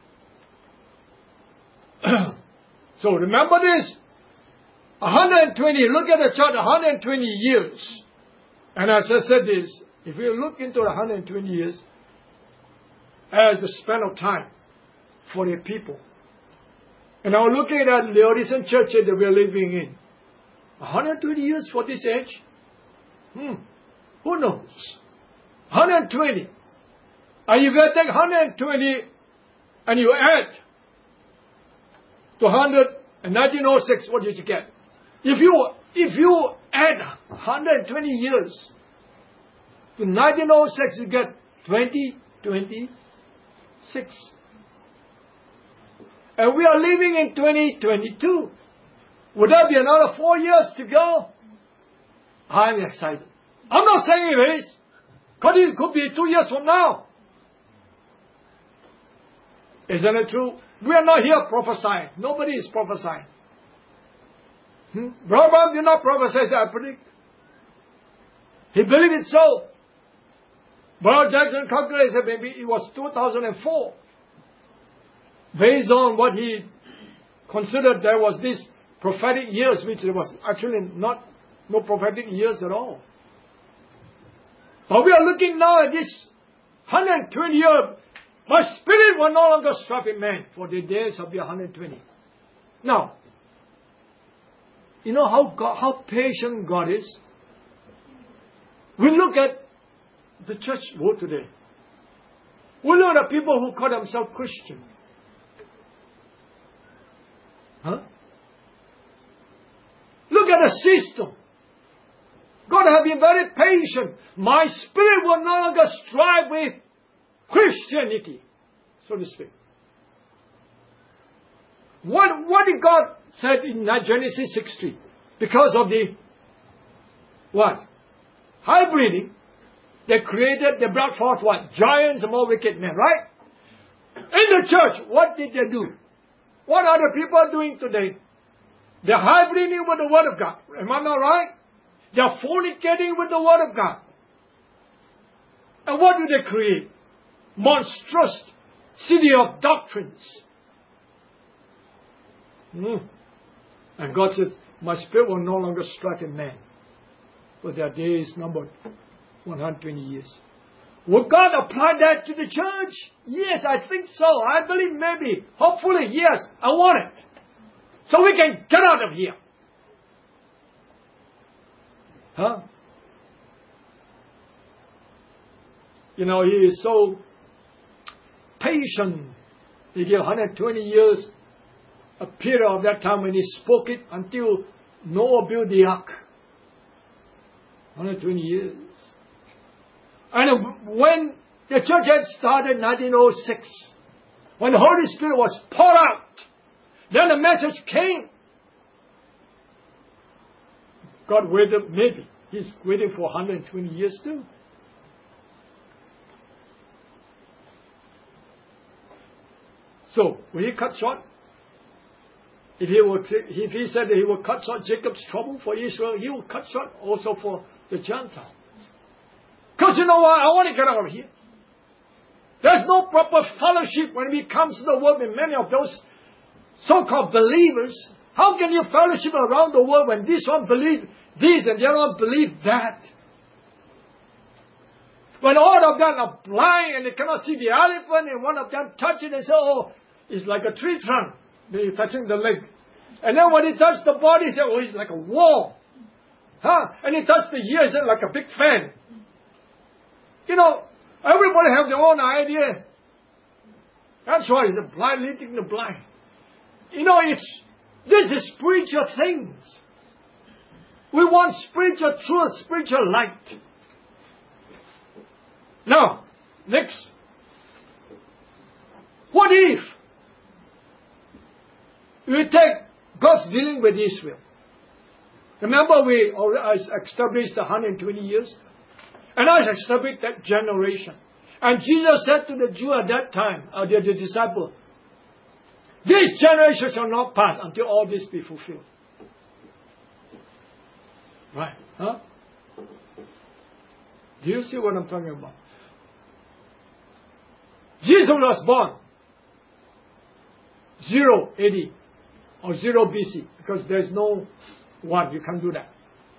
So remember this, one hundred twenty, look at the chart, one hundred twenty years. And as I said this, if you look into one hundred twenty years as the span of time for the people, and now looking at the Laodicean church that we are living in, one hundred twenty years for this age? Hmm, who knows? one hundred twenty. And if you take one hundred twenty and you add to one hundred and nineteen oh six, what did you get? If you if you add one hundred twenty years to nineteen oh six, you get twenty twenty-six. And we are living in twenty twenty-two. Would that be another four years to go? I'm excited. I'm not saying it is. Because it could be two years from now. Isn't it true? We are not here prophesying. Nobody is prophesying. Hmm? Brother did not prophesy, I predict. He believed it so. Brother Jackson calculated maybe it was two thousand four. Based on what he considered there was this prophetic years, which there was actually not no prophetic years at all. But we are looking now at this one hundred twenty years. My spirit will no longer strive in man for the days of the one hundred twenty. Now, you know how God, how patient God is? We look at the church world today. We look at the people who call themselves Christian. Huh? Look at the system. God has been very patient. My spirit will no longer strive with Christianity, so to speak. What, what did God said in Genesis six three? Because of the what? Hybriding, they created, they brought forth what? Giants and more wicked men, right? In the church, what did they do? What are the people doing today? They're hybriding with the Word of God. Am I not right? They're fornicating with the Word of God. And what do they create? Monstrous city of doctrines. Mm. And God says, my spirit will no longer strike a man, for their days numbered one hundred twenty years. Will God apply that to the church? Yes, I think so. I believe maybe. Hopefully, yes. I want it. So we can get out of here. Huh? You know, he is so patient. He gave one hundred twenty years, a period of that time when he spoke it until Noah built the ark. one hundred twenty years. And when the church had started in nineteen oh six, when the Holy Spirit was poured out, then the message came. God waited, maybe. He's waiting for one hundred twenty years too. So, will he cut short? If he, would, if he said that he will cut short Jacob's trouble for Israel, he will cut short also for the Gentiles. Because you know what? I want to get out of here. There's no proper fellowship when it comes to the world with many of those so-called believers. How can you fellowship around the world when this one believes this and the other one believes that? When all of them are blind and they cannot see the elephant and one of them touch it and say, oh, it's like a tree trunk. They're touching the leg. And then when he touched the body, he said, oh, it's like a wall. Huh? And he touched the ear, he said, like a big fan. You know, everybody have their own idea. That's why it's a blind leading the blind. You know, it's this is spiritual things. We want spiritual truth, spiritual light. Now, next. What if we take God's dealing with Israel? Remember we established one hundred twenty years? And I established that generation. And Jesus said to the Jew at that time, or the, the disciple, this generation shall not pass until all this be fulfilled. Right? Huh? Do you see what I'm talking about? Jesus was born zero A D or zero B C because there's no one. You can't do that.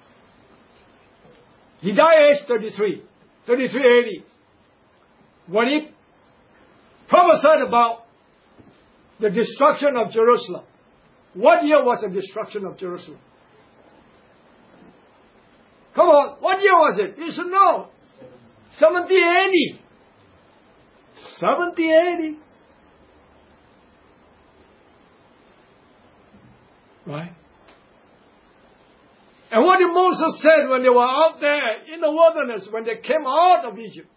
He died at age thirty-three, thirty-three A D. When he prophesied about the destruction of Jerusalem, what year was the destruction of Jerusalem? Come on, what year was it? You should know. seventy A D. seventy A D. Right? And what did Moses said when they were out there in the wilderness, when they came out of Egypt?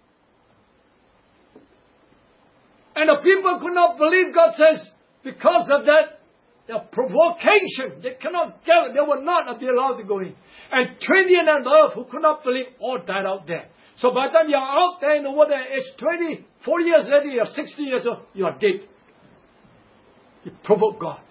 And the people could not believe. God says, because of that, the provocation, they cannot get it. They will not be allowed to go in. And twenty and above who could not believe all died out there. So by the time you are out there in the wilderness, it's twenty, forty years later, you are sixty years old, you are dead. You provoke God.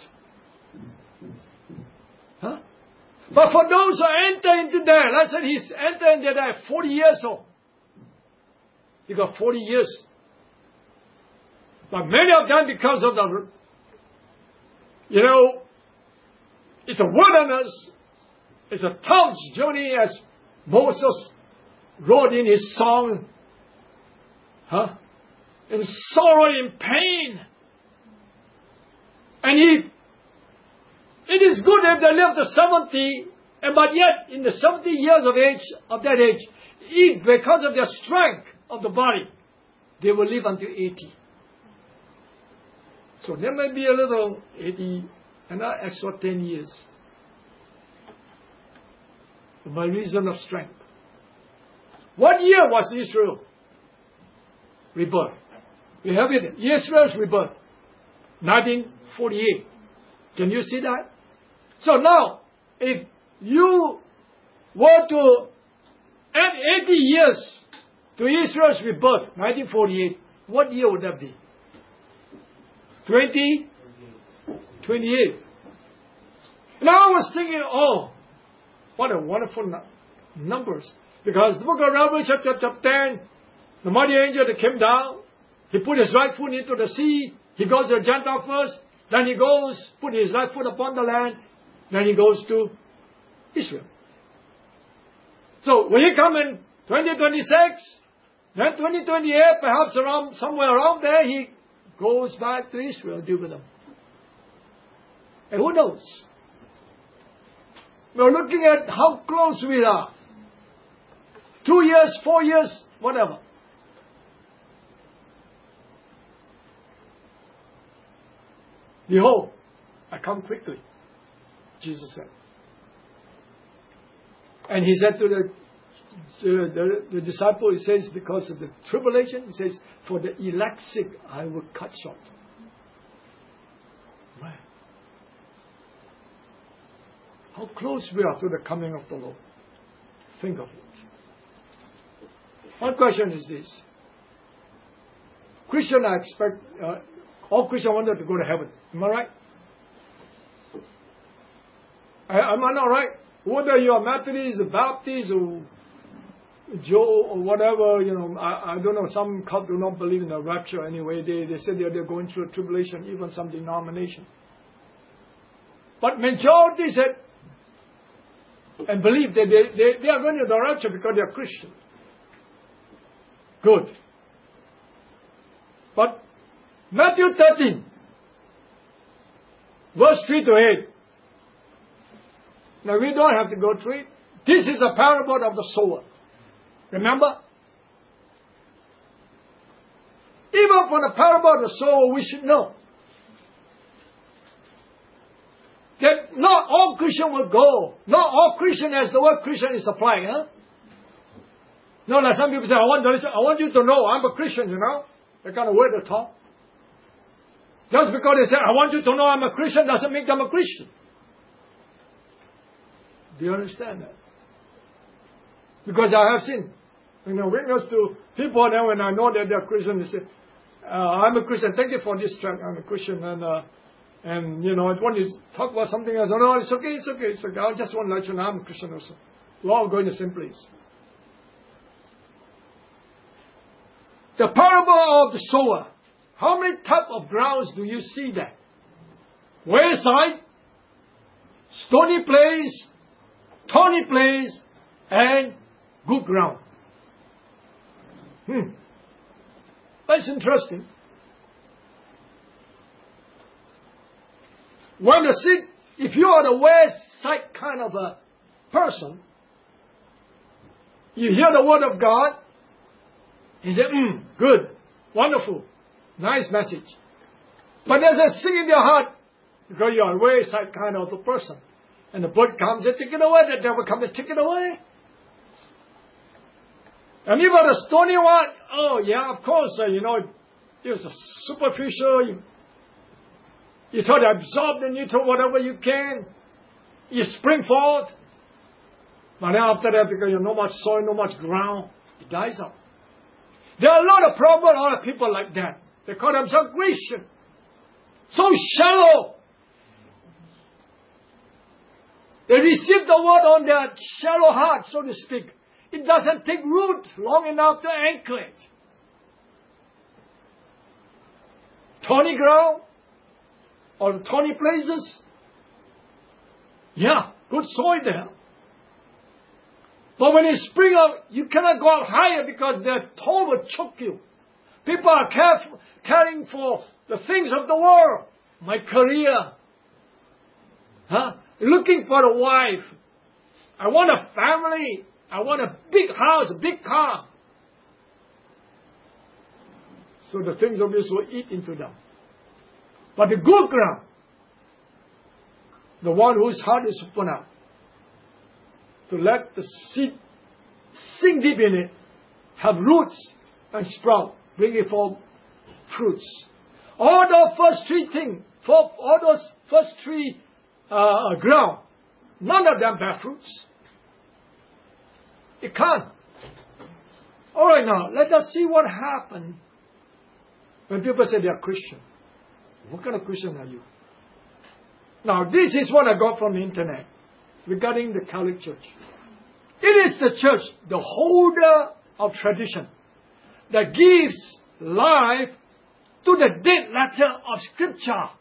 Huh? But for those who enter into there, let's say he's entered into there forty years old. He got forty years. But many of them, because of the, you know, it's a wilderness, it's a tough journey, as Moses wrote in his song, huh? In sorrow, in pain. And he, it is good if they live to seventy, and but yet in the seventy years of age, of that age, if because of their strength of the body, they will live until eighty. So there may be a little eighty, another extra ten years. By reason of strength. What year was Israel rebirth? We have it. Israel's rebirth. nineteen forty-eight. Can you see that? So now, if you were to add eighty years to Israel's rebirth, nineteen forty-eight, what year would that be? twenty twenty-eight. Now I was thinking, oh, what a wonderful nu- numbers. Because the book of Revelation chapter ten, the mighty angel that came down, he put his right foot into the sea, he goes to the Gentile first, then he goes, put his right foot upon the land, then he goes to Israel. So when he come in twenty twenty-six, then twenty twenty-eight, perhaps around somewhere around there, he goes back to Israel, deal with them. And who knows? We're looking at how close we are. Two years, four years, whatever. Behold, I come quickly, Jesus said. And he said to the, to the, the disciple, he says, because of the tribulation, he says, for the elect's sake, I will cut short. Man. How close we are to the coming of the Lord. Think of it. One question is this. Christian, I expect, uh, all Christians wanted to go to heaven. Am I right? Am I not right? Whether you are Methodist, or Baptist, or Joe, or whatever, you know, I, I don't know, some cult do not believe in the rapture anyway. They, they say they're, they're going through a tribulation, even some denomination. But majority said, and believe that they, they, they are going to the rapture because they are Christian. Good. But Matthew thirteen, verse three to eight. Now we don't have to go through it. This is a parable of the sower. Remember? Even for the parable of the sower, we should know that not all Christian will go. Not all Christian, as the word Christian is applying, huh? No, like some people say, I want, to, I want you to know I'm a Christian, you know. That kind of word they talk. Just because they say, I want you to know I'm a Christian, doesn't make them a Christian. Do you understand that? Because I have seen, you know, witness to people, and then when I know that they're Christian, they say, uh, I'm a Christian, thank you for this track, I'm a Christian, and, uh, and you know, when you talk about something else, no, it's okay, it's okay, it's okay, I just want to let you know I'm a Christian also. We're all going to the same place. The parable of the sower. How many type of grounds do you see there? Wayside, stony place, thorny place, and good ground. Hmm. That's interesting. When the seed, if you are the wayside kind of a person, you hear the word of God, you say, hmm, good, wonderful, nice message. But there's a sin in your heart because you are a wayside kind of a person. And the bird comes and take it away. The devil comes and take it away. And even the stony one, oh yeah, of course, uh, you know, it's a superficial. You, you try to absorb the nutrient, whatever you can. You spring forth. But then after that, because you have no much soil, no much ground, it dies out. There are a lot of problems, a lot of people like that. They call themselves Christian. So shallow. They receive the word on their shallow heart, so to speak. It doesn't take root long enough to anchor it. Thorny ground or thorny places. Yeah, good soil there. But when it spring up, you cannot go up higher because the thorn will choke you. People are careful, caring for the things of the world. My career. Huh? Looking for a wife. I want a family. I want a big house, a big car. So the things of this will eat into them. But the good ground, the one whose heart is open up, to let the seed sink deep in it, have roots and sprout, bringing forth fruits. All those first three things, for all those first three uh, ground, none of them bear fruits. It can't. All right, now let us see what happened when people say they are Christian. What kind of Christian are you? Now, this is what I got from the internet regarding the Catholic Church. It is the church, the holder of tradition, that gives life to the dead letter of Scripture.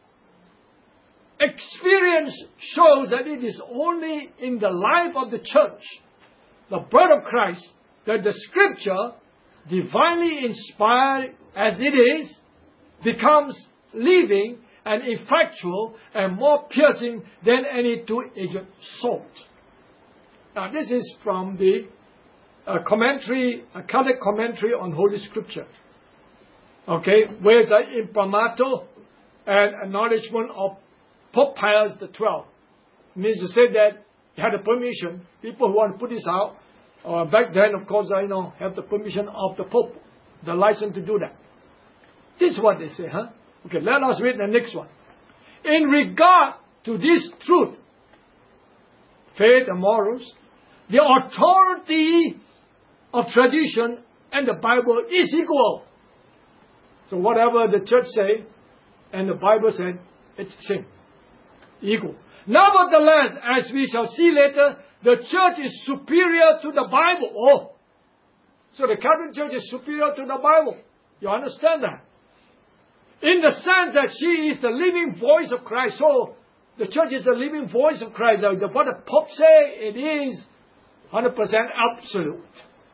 Experience shows that it is only in the life of the church, the blood of Christ, that the Scripture, divinely inspired as it is, becomes living and effectual and more piercing than any two-edged sword. Now, this is from the uh, commentary, a Catholic commentary on Holy Scripture. Okay, with the imprimatur and acknowledgement of Pope Pius the twelfth. Means to say that he had the permission. People who want to put this out, uh, back then, of course, I know, have the permission of the Pope, the license to do that. This is what they say, huh? Okay, let us read the next one. In regard to this truth, faith and morals, the authority of tradition and the Bible is equal. So whatever the church say and the Bible said, it's the same. Equal. Nevertheless, as we shall see later, the church is superior to the Bible. Oh, so the Catholic Church is superior to the Bible. You understand that? In the sense that she is the living voice of Christ. So the church is the living voice of Christ. What the Pope say, it is one hundred percent absolute.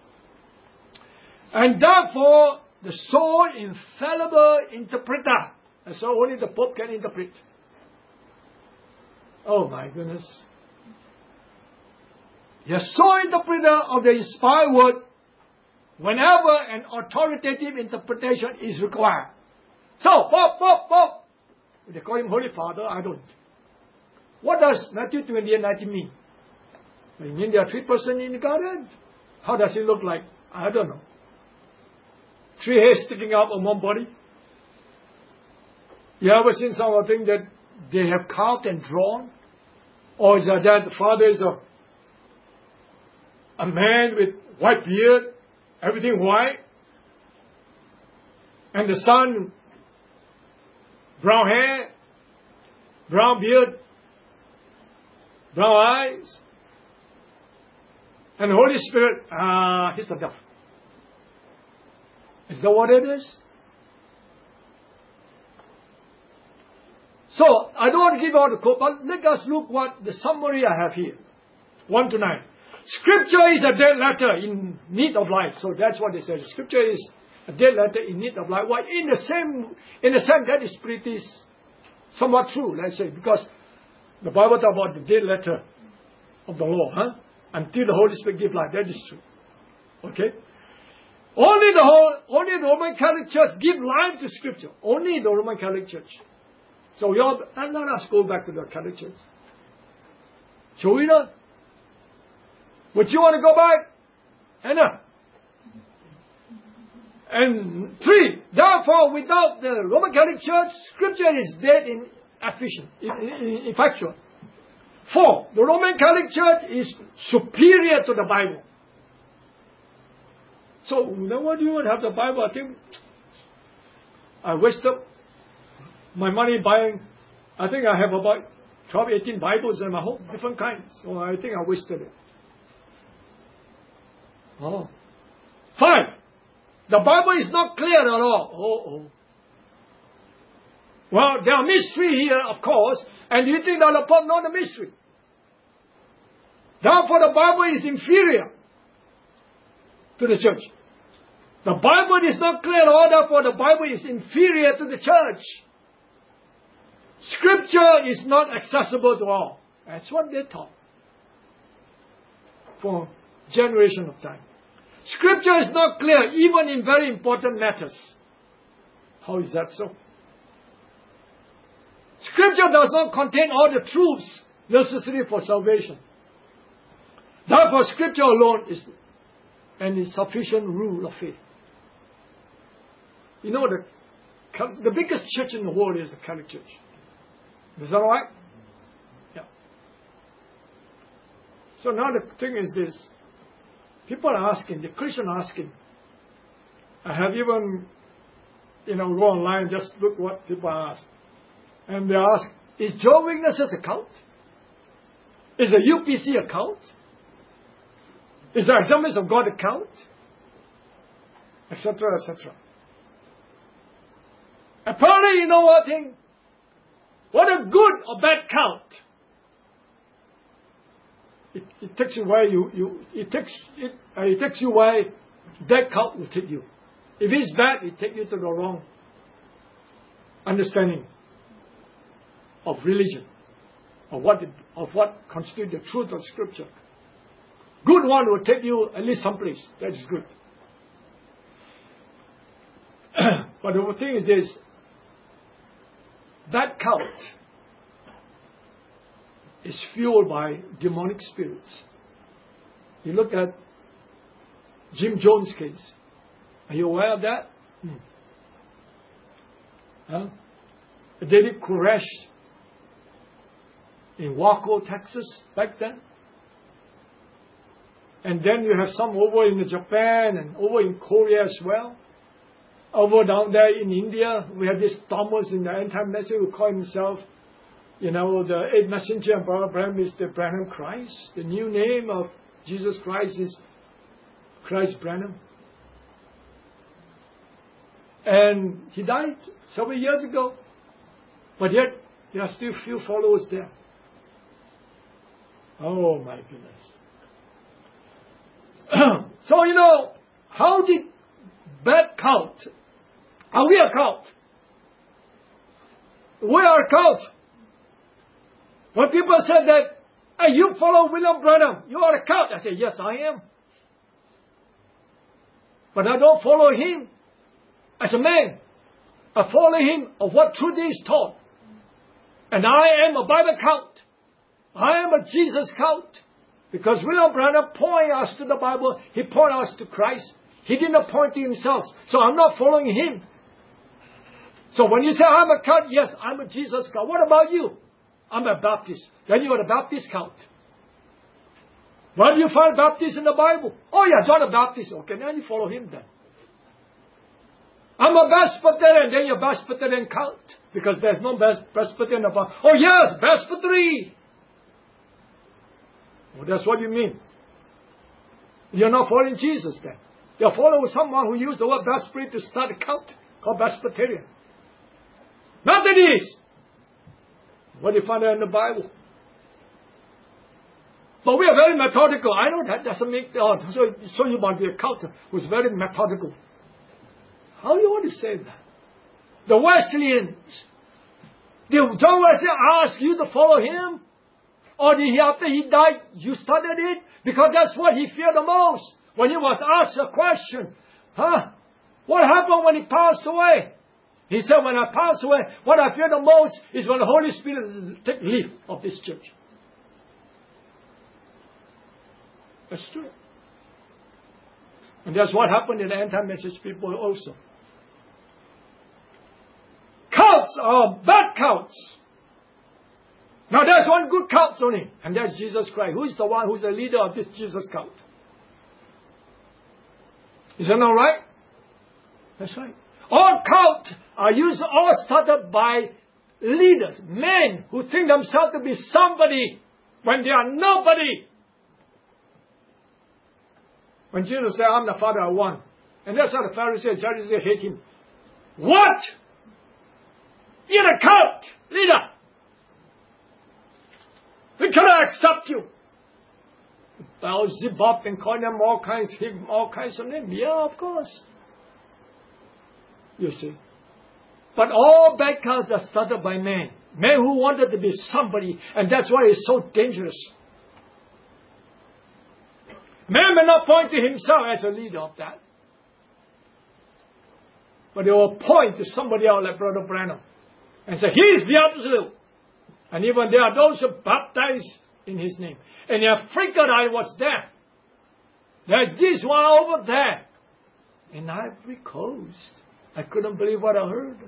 And therefore, the sole infallible interpreter. And so only the Pope can interpret. Oh my goodness. The sole interpreter of the inspired word whenever an authoritative interpretation is required. So, Pope, Pope, Pope. They call him Holy Father, I don't. What does Matthew twenty-eight nineteen mean? You mean there are three persons in the garden? How does it look like? I don't know. Three hairs sticking out on one body? You ever seen something that they have carved and drawn? Or is that the Father is a, a man with white beard, everything white? And the Son, brown hair, brown beard, brown eyes. And the Holy Spirit, ah, uh, he's the devil. Is that what it is? So, I don't want to give out the quote, but let us look what the summary I have here. one to nine. Scripture is a dead letter in need of life. So that's what they say. Scripture is a dead letter in need of life. Well, in the same, in the same, that is pretty somewhat true, let's say, because the Bible talks about the dead letter of the law, huh? Until the Holy Spirit gives life. That is true. Okay? Only the whole, only the Roman Catholic Church give life to Scripture. Only the Roman Catholic Church. So we all, and let us go back to the Catholic Church. Shall we not? Would you want to go back? Hannah. And three, therefore, without the Roman Catholic Church, Scripture is dead in efficient, effectual. Four, the Roman Catholic Church is superior to the Bible. So, now what do you want to have the Bible? I think I wasted my money buying, I think I have about twelve, eighteen Bibles in my home, different kinds. So I think I wasted it. Oh. Five, the Bible is not clear at all. Oh, oh. Well, there are mystery here, of course, and you think that the Pope knows the mystery. Therefore, the Bible is inferior to the church. The Bible is not clear at all, therefore the Bible is inferior to the church. Scripture is not accessible to all. That's what they taught for generation of time. Scripture is not clear, even in very important matters. How is that so? Scripture does not contain all the truths necessary for salvation. Therefore, Scripture alone is an insufficient rule of faith. You know, the, the biggest church in the world is the Catholic Church. Is that right? Yeah. So now the thing is this. People are asking, the Christian are asking. I have even, you know, go online, just look what people ask. And they ask, is Joe Witness's account? Is the U P C account? Is the Assemblies of God account? Etc., et cetera. Apparently, you know what thing? What a good or bad count. It, it takes you where you, you it takes it, uh, it takes you where that count will take you. If it's bad, it takes you to the wrong understanding of religion, of what it, of what constitutes the truth of Scripture. Good one will take you at least someplace. That is good. But the thing is this. That count is fueled by demonic spirits. You look at Jim Jones' case. Are you aware of that? Hmm. Huh? David Koresh in Waco, Texas, back then. And then you have some over in Japan and over in Korea as well. Over down there in India, we have this Thomas in the end time message who call himself, you know, the eighth messenger and Brother Branham is the Branham Christ. The new name of Jesus Christ is Christ Branham. And he died several years ago. But yet, there are still few followers there. Oh my goodness. So, you know, how did that count? Are we a cult? We are a cult. When people said that, hey, you follow William Branham, you are a cult. I say, yes, I am. But I don't follow him as a man. I follow him of what truth is taught. And I am a Bible cult. I am a Jesus cult. Because William Branham pointed us to the Bible. He pointed us to Christ. He didn't point to himself. So I'm not following him. So when you say I'm a cult, yes, I'm a Jesus cult. What about you? I'm a Baptist. Then you are a Baptist cult. Where do you find Baptist in the Bible? Oh yeah, John the Baptist. Okay, then you follow him then. I'm a Presbyterian. Then you're a Presbyterian cult. Because there's no Presbyterian about. Oh yes, Presbytery. Well, that's what you mean. You're not following Jesus then. You're following someone who used the word Presbytery to start a cult called Presbyterian. Methodist. What do you find that in the Bible? But we are very methodical. I know that doesn't make the oh, so, so you might be a cult who's very methodical. How do you want to say that? The Wesleyans. Did John Wesley ask you to follow him? Or did he, after he died, you started it? Because that's what he feared the most. When he was asked a question. Huh? What happened when he passed away? He said, when I pass away, what I fear the most is when the Holy Spirit take leave of this church. That's true. And that's what happened in the anti-message people also. Cults are bad cults. Now there's one good cult only, and that's Jesus Christ. Who is the one who's the leader of this Jesus cult? Is that not right? That's right. All cults are used, all started by leaders, men who think themselves to be somebody when they are nobody. When Jesus said, I'm the Father of one, and that's how the Pharisees and Sadducees hate him. What? You're a cult leader. We cannot accept you. Beelzebub and call them all kinds, all kinds of names. Yeah, of course. You see. But all bad cults are started by men. Men who wanted to be somebody, and that's why it's so dangerous. Man may not point to himself as a leader of that. But they will point to somebody else like Brother Branham and say, he's the absolute. And even there are those who baptize in his name. And they are freaked out I was there. There's this one over there. And Ivory Coast. I couldn't believe what I heard.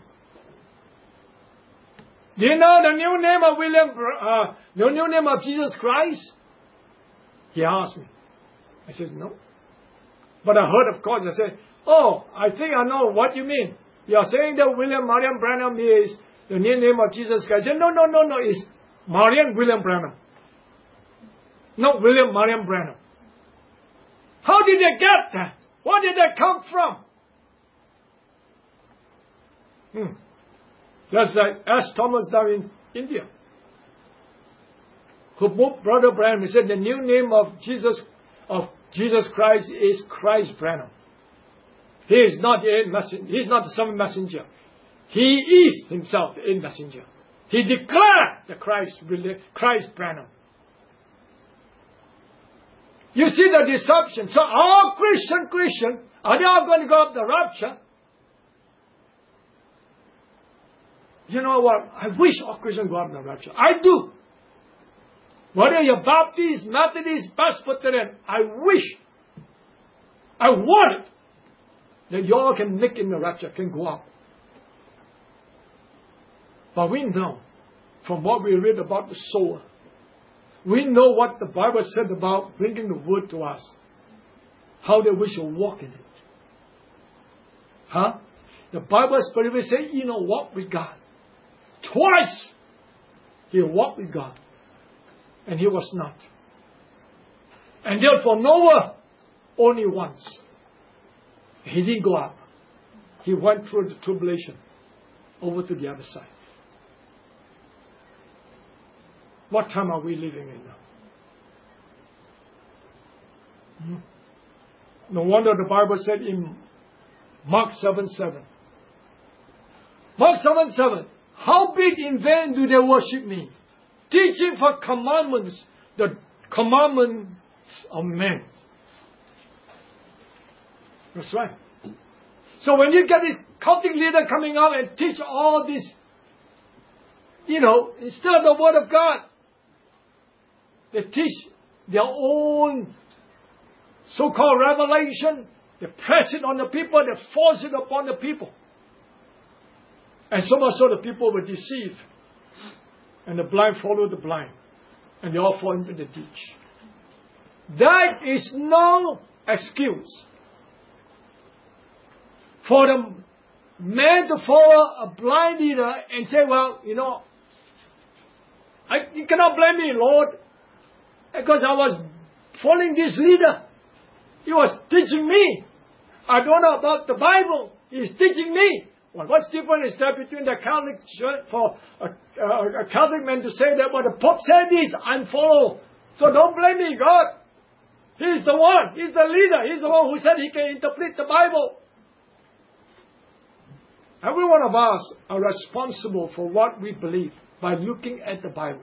Do you know the new name of William, uh, the new name of Jesus Christ? He asked me. I said, no. But I heard, of course, I said, oh, I think I know what you mean. You are saying that William Marion Branham is the new name of Jesus Christ. I said, no, no, no, no, it's Marion William Branham. Not William Marion Branham. How did they get that? Where did that come from? Hmm. Just like asked Thomas down in India, who moved Brother Branham. He said the new name of Jesus of Jesus Christ is Christ Branham. He is not the messenger. He is not the seventh messenger. He is himself the eighth messenger. He declared the Christ, Christ Branham. You see the deception. So all Christian Christian, are they all going to go up the rapture? You know what? I wish all Christians go up the rapture. I do. Whether you're Baptist, Methodist, Presbyterian, I wish, I want it, that you all can make in the rapture, can go up. But we know, from what we read about the sower, we know what the Bible said about bringing the word to us, how that we shall walk in it. Huh? The Bible specifically says, you know, walk with God. Twice he walked with God. And he was not. And therefore Noah, only once. He didn't go up. He went through the tribulation over to the other side. What time are we living in now? Hmm? No wonder the Bible said in Mark seven seven. Mark seven seven. How big in vain do they worship me? Teaching for commandments, the commandments of men. That's right. So when you get a cultic leader coming out and teach all this, you know, instead of the word of God, they teach their own so-called revelation. They press it on the people. They force it upon the people. And so much so the people were deceived. And the blind follow the blind. And they all fall into the ditch. That is no excuse for the man to follow a blind leader and say, well, you know, I, you cannot blame me, Lord, because I was following this leader. He was teaching me. I don't know about the Bible. He's teaching me. Well, what's different is that between the Catholic Church for a, a, a Catholic man to say that what the Pope said is unfollow. So don't blame me, God. He's the one. He's the leader. He's the one who said he can interpret the Bible. Every one of us are responsible for what we believe by looking at the Bible.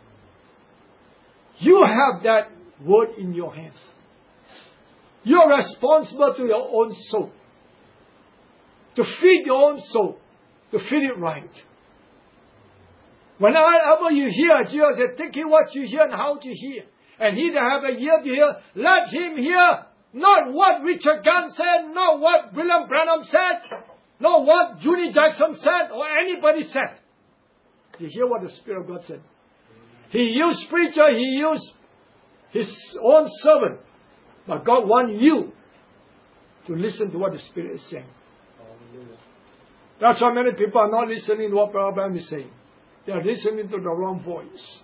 You have that word in your hand. You're responsible to your own soul. To feed your own soul. To feed it right. Whenever you hear, Jesus said, think what you hear and how to hear. And he that have a ear to hear, let him hear. Not what Richard Gunn said, not what William Branham said, not what Judy Jackson said, or anybody said. You hear what the Spirit of God said. He used preacher, he used his own servant. But God wants you to listen to what the Spirit is saying. That's why many people are not listening to what Brother Branham is saying. They are listening to the wrong voice.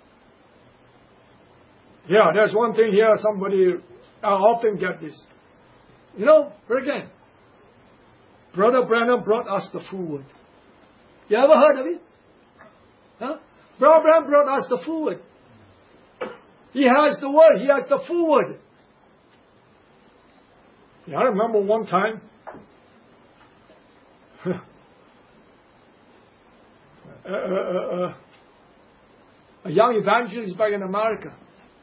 Yeah, there's one thing here, somebody, I often get this. You know, again, Brother Branham brought us the full word. You ever heard of it? Huh? Brother Branham brought us the full word. He has the word, he has the full word. Yeah, I remember one time, uh, uh, uh, a young evangelist back in America.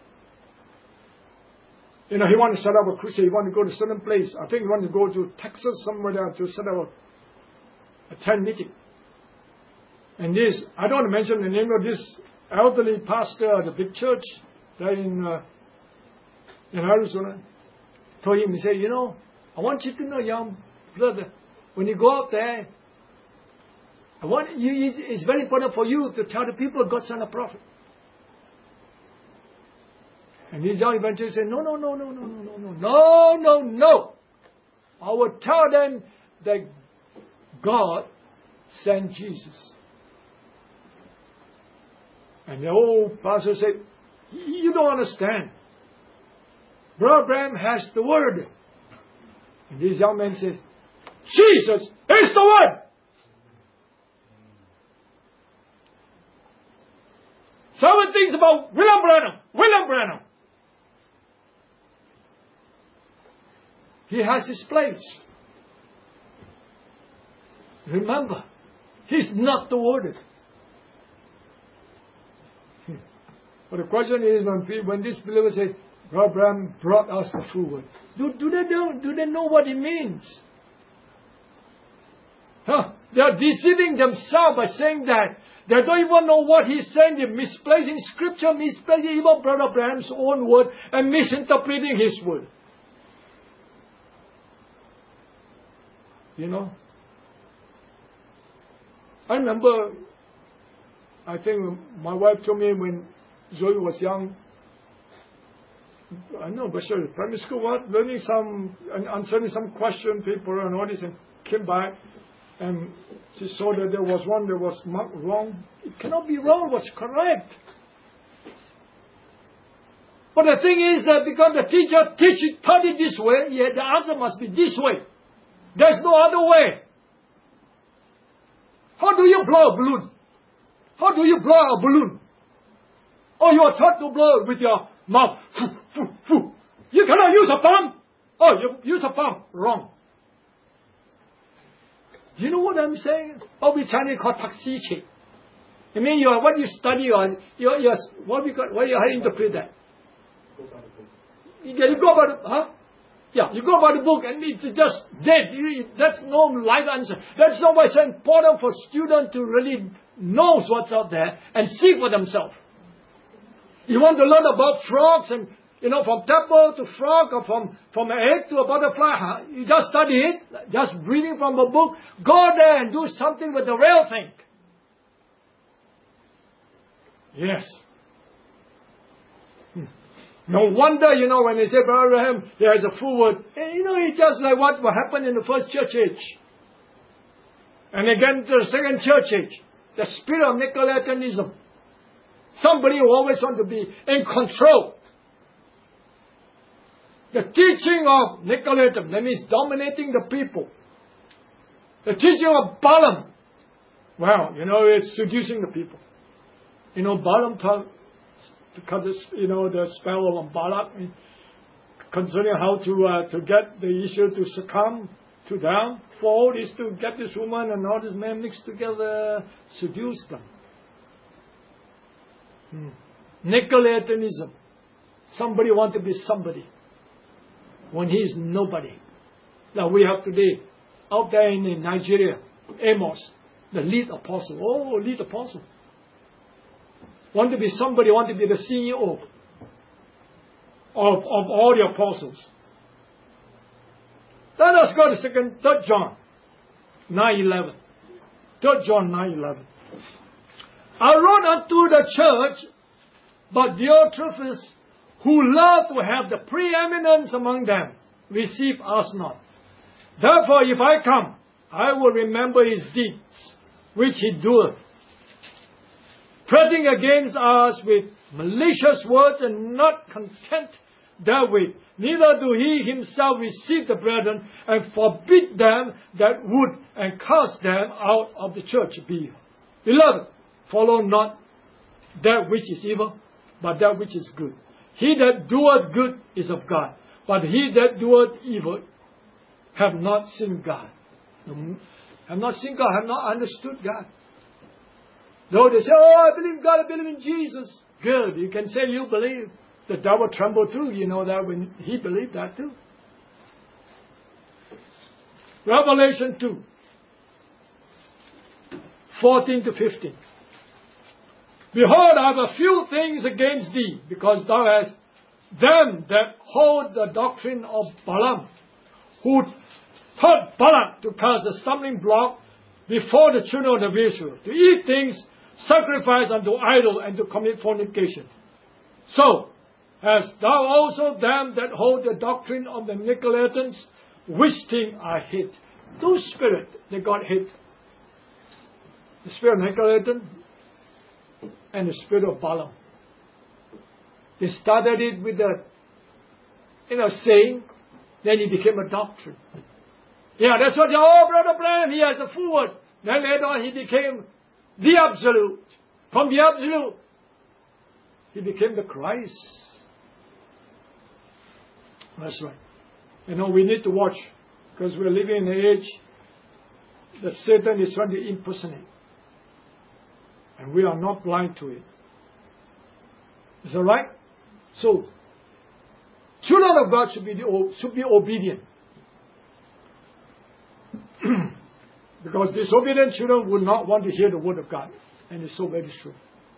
You know, he wanted to set up a crusade. He wanted to go to a certain place. I think he wanted to go to Texas, somewhere there, to set up a, a tent meeting. And this, I don't want to mention the name of this elderly pastor at the big church there in, uh, in Arizona. Told him, he said, you know, I want you to know, young brother, when you go out there, I want you, it's very important for you to tell the people God sent a prophet. And these young evangelists said, no, no, no, no, no, no, no, no, no, no, no. I will tell them that God sent Jesus. And the old pastor said, you don't understand. Brother Branham has the word. And this young man says, Jesus is the word. Seven things about William Branham. William Branham. He has his place. Remember, he's not the word. But the question is, when people, when these believers say, Brother Branham brought us the full word, do, do they know? Do they know what it means? Huh? They are deceiving themselves by saying that. They don't even know what he's saying. They're misplacing Scripture, misplacing even Brother Branham's own word, and misinterpreting his word. You know? I remember, I think my wife told me when Zoe was young, I know, but sure, primary school, what? Learning some, and answering some question paper and all this, and came back, and she saw that there was one that was marked wrong. It cannot be wrong, it was correct. But the thing is that because the teacher teach it, taught it this way, yeah, the answer must be this way. There's no other way. How do you blow a balloon? How do you blow a balloon? Oh, you are taught to blow with your mouth. You cannot use a pump. Oh, you use a pump. Wrong. Do you know what I'm saying? What we Chinese call taxichi. I mean, you are, what you study on, you you what we got, what you how you interpret that? You, you go by the, huh? Yeah, you go by the book and it's just dead. You, that's no light answer. That's not why it's important for students to really know what's out there and see for themselves. You want to learn about frogs and, you know, from tadpole to frog or from, from an egg to a butterfly. Huh? You just study it, just reading from a book. Go there and do something with the real thing. Yes. Hmm. No wonder, you know, when they say, Brother Abraham, there is a full word. And, you know, it's just like what happened in the first church age. And again to the second church age. The spirit of Nicolaitanism. Somebody who always wants to be in control. The teaching of Nicolaitan, that means dominating the people. The teaching of Balaam, well, you know, it's seducing the people. You know, Balaam taught, because it's, you know, the spell of Balak concerning how to uh, to get the issue to succumb to them. Fall is to get this woman and all these men mixed together, seduce them. Hmm. Nicolaitanism. Somebody wants to be somebody when he is nobody. Now we have today, out there in Nigeria, Amos, the lead apostle. Oh, lead apostle. Want to be somebody, want to be the C E O. of, of all the apostles. Let us go to second, third John nine eleven. third John nine eleven. I wrote unto the church, but Diotrephes, who loved to have the preeminence among them, receive us not. Therefore, if I come, I will remember his deeds, which he doeth, fretting against us with malicious words, and not content therewith, neither do he himself receive the brethren, and forbid them that would, and cast them out of the church. Beloved, follow not that which is evil, but that which is good. He that doeth good is of God, but he that doeth evil have not seen God. Have not seen God, have not understood God. Though they say, oh, I believe God, I believe in Jesus. Good, you can say you believe. The devil trembled too, you know that when he believed that too. Revelation two, fourteen to fifteen. Behold, I have a few things against thee, because thou hast them that hold the doctrine of Balaam, who taught Balak to cast a stumbling block before the children of Israel, to eat things sacrificed unto idol, and to commit fornication. So, hast thou also them that hold the doctrine of the Nicolaitans, which thing I hate. Two spirits that God hate. The spirit of Nicolaitan and the spirit of Balaam. They started it with a, you know, saying, then it became a doctrine. Yeah, that's what, oh, Brother Branham, he has a forward. Then later on he became the absolute. From the absolute, he became the Christ. That's right. You know, we need to watch, because we're living in an age that Satan is trying to impersonate. And we are not blind to it. Is that right? So, children of God should be, the, should be obedient. Because disobedient children would not want to hear the word of God. And it's so very true.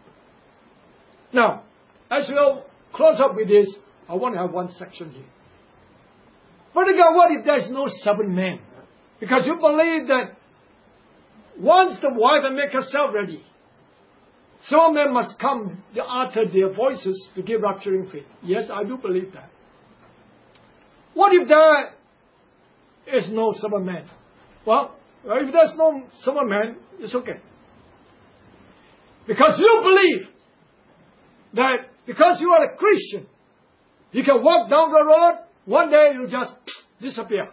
Now, as we'll close up with this, I want to have one section here. But again, what if there's no seven men? Because you believe that once the wife and make herself ready, some men must come to utter their voices to give rapturing faith. Yes, I do believe that. What if there is no seven men? Well, if there's no seven men, it's okay. Because you believe that because you are a Christian, you can walk down the road, one day you just disappear.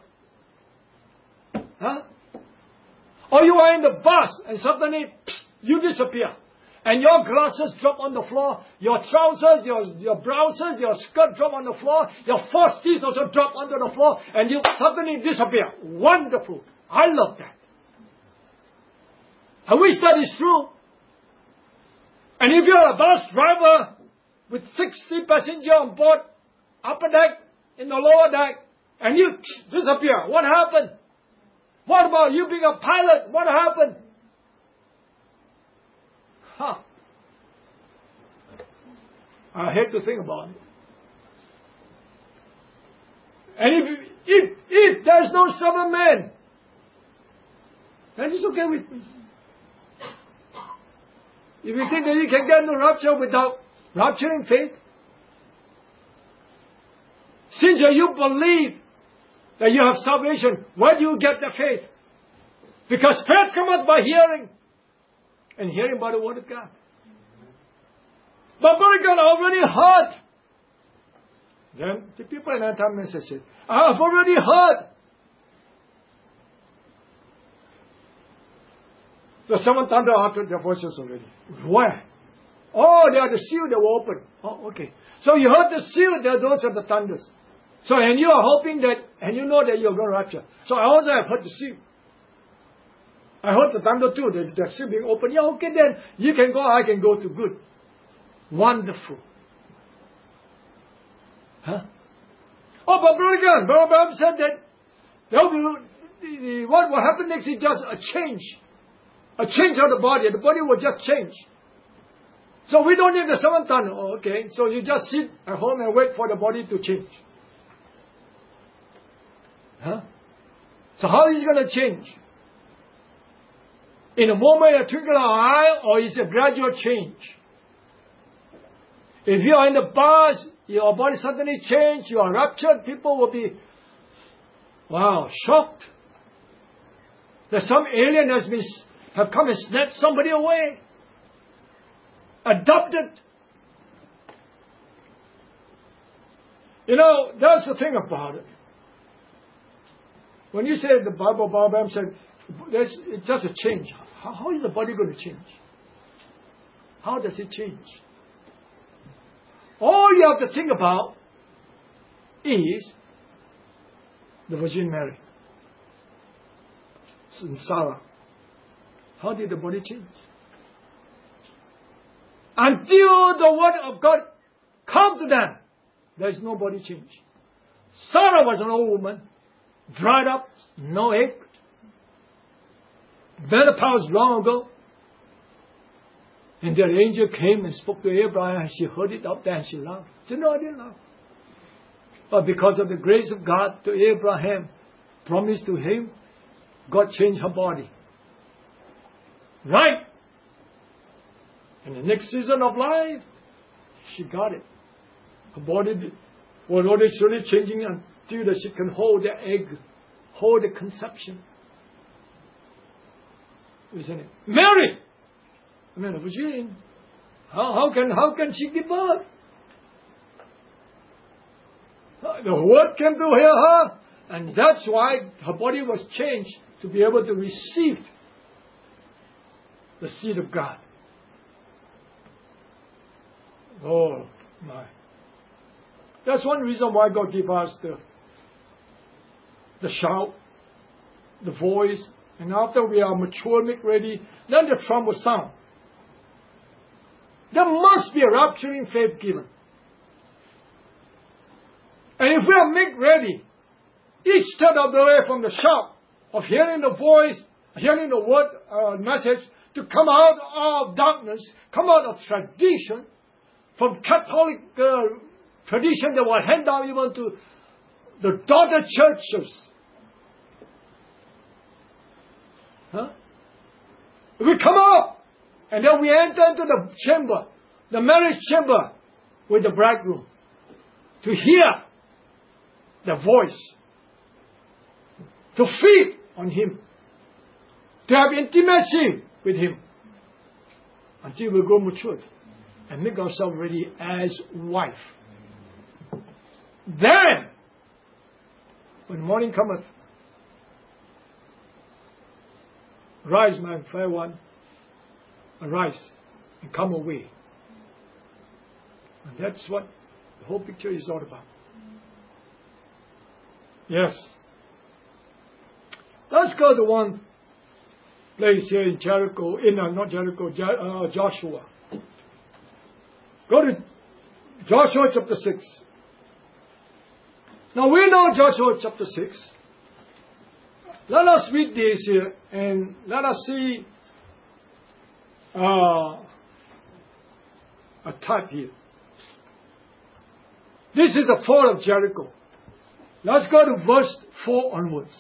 Huh? Or you are in the bus and suddenly you disappear. And your glasses drop on the floor, your trousers, your, your blouses, your skirt drop on the floor, your false teeth also drop onto the floor, and you suddenly disappear. Wonderful. I love that. I wish that is true. And if you're a bus driver with sixty passengers on board, upper deck, in the lower deck, and you disappear, what happened? What about you being a pilot? What happened? Huh. I hate to think about it. And if, if, if there's no seven men, then it's okay with me. If you think that you can get into rapture without rapturing faith, since you believe that you have salvation, where do you get the faith? Because faith cometh by hearing, and hearing by the word of God. But Brother God, I already heard. Then the people in that time said, I have already heard. The seven thunder uttered their voices already. Where? Oh, they are the seal that were open. Oh, okay. So you heard the seal, they are those are the thunders. So, and you are hoping that, and you know that you're going to rapture. So I also have heard the seal. I heard the thunder too, the, the seal being open. Yeah, okay then, you can go, I can go to good. Wonderful. Huh? Oh, but Brother Gunn, Brother Bram said that there will be, what will happen next is just a change. A change of the body. The body will just change. So we don't need the seventh ton. Oh, okay, so you just sit at home and wait for the body to change. Huh? So how is it going to change? In a moment, a twinkle of an eye, or is it a gradual change? If you are in the past, your body suddenly changed, you are raptured, people will be, wow, shocked that some alien has been, have come and snatched somebody away, adopted. You know, that's the thing about it. When you say the Bible, Bible said, there's, it's just a change. How, how is the body going to change? How does it change? All you have to think about is the Virgin Mary and Sarah. How did the body change? Until the word of God comes to them, there is no body change. Sarah was an old woman, dried up, no egg, menopause long ago. And the angel came and spoke to Abraham, and she heard it up there and she laughed. She said, no, I didn't laugh. But because of the grace of God to Abraham, promised to him, God changed her body. Right? In the next season of life, she got it. Her body was already slowly changing until that she can hold the egg, hold the conception. Isn't it? Mary! I mean, a virgin. How, how can how can she give birth? The word came to her, and that's why her body was changed to be able to receive the seed of God. Oh my! That's one reason why God gave us the the shout, the voice, and after we are mature, make ready, then the trump will sound. There must be a rapturing faith given. And if we are made ready, each step of the way from the shout of hearing the voice, hearing the word, uh, message, to come out of darkness, come out of tradition, from Catholic uh, tradition that will hand down even to the daughter churches. Huh? We come out. And then we enter into the chamber, the marriage chamber, with the bridegroom, to hear the voice, to feed on him, to have intimacy with him, until we grow matured and make ourselves ready as wife. Then, when morning cometh, rise, my fair one, arise and come away. And that's what the whole picture is all about. Yes. Let's go to one place here in Jericho, in uh, not Jericho, uh, Joshua. Go to Joshua chapter six. Now we know Joshua chapter six. Let us read this here and let us see Uh, a type here. This is the fall of Jericho. Let's go to verse four onwards.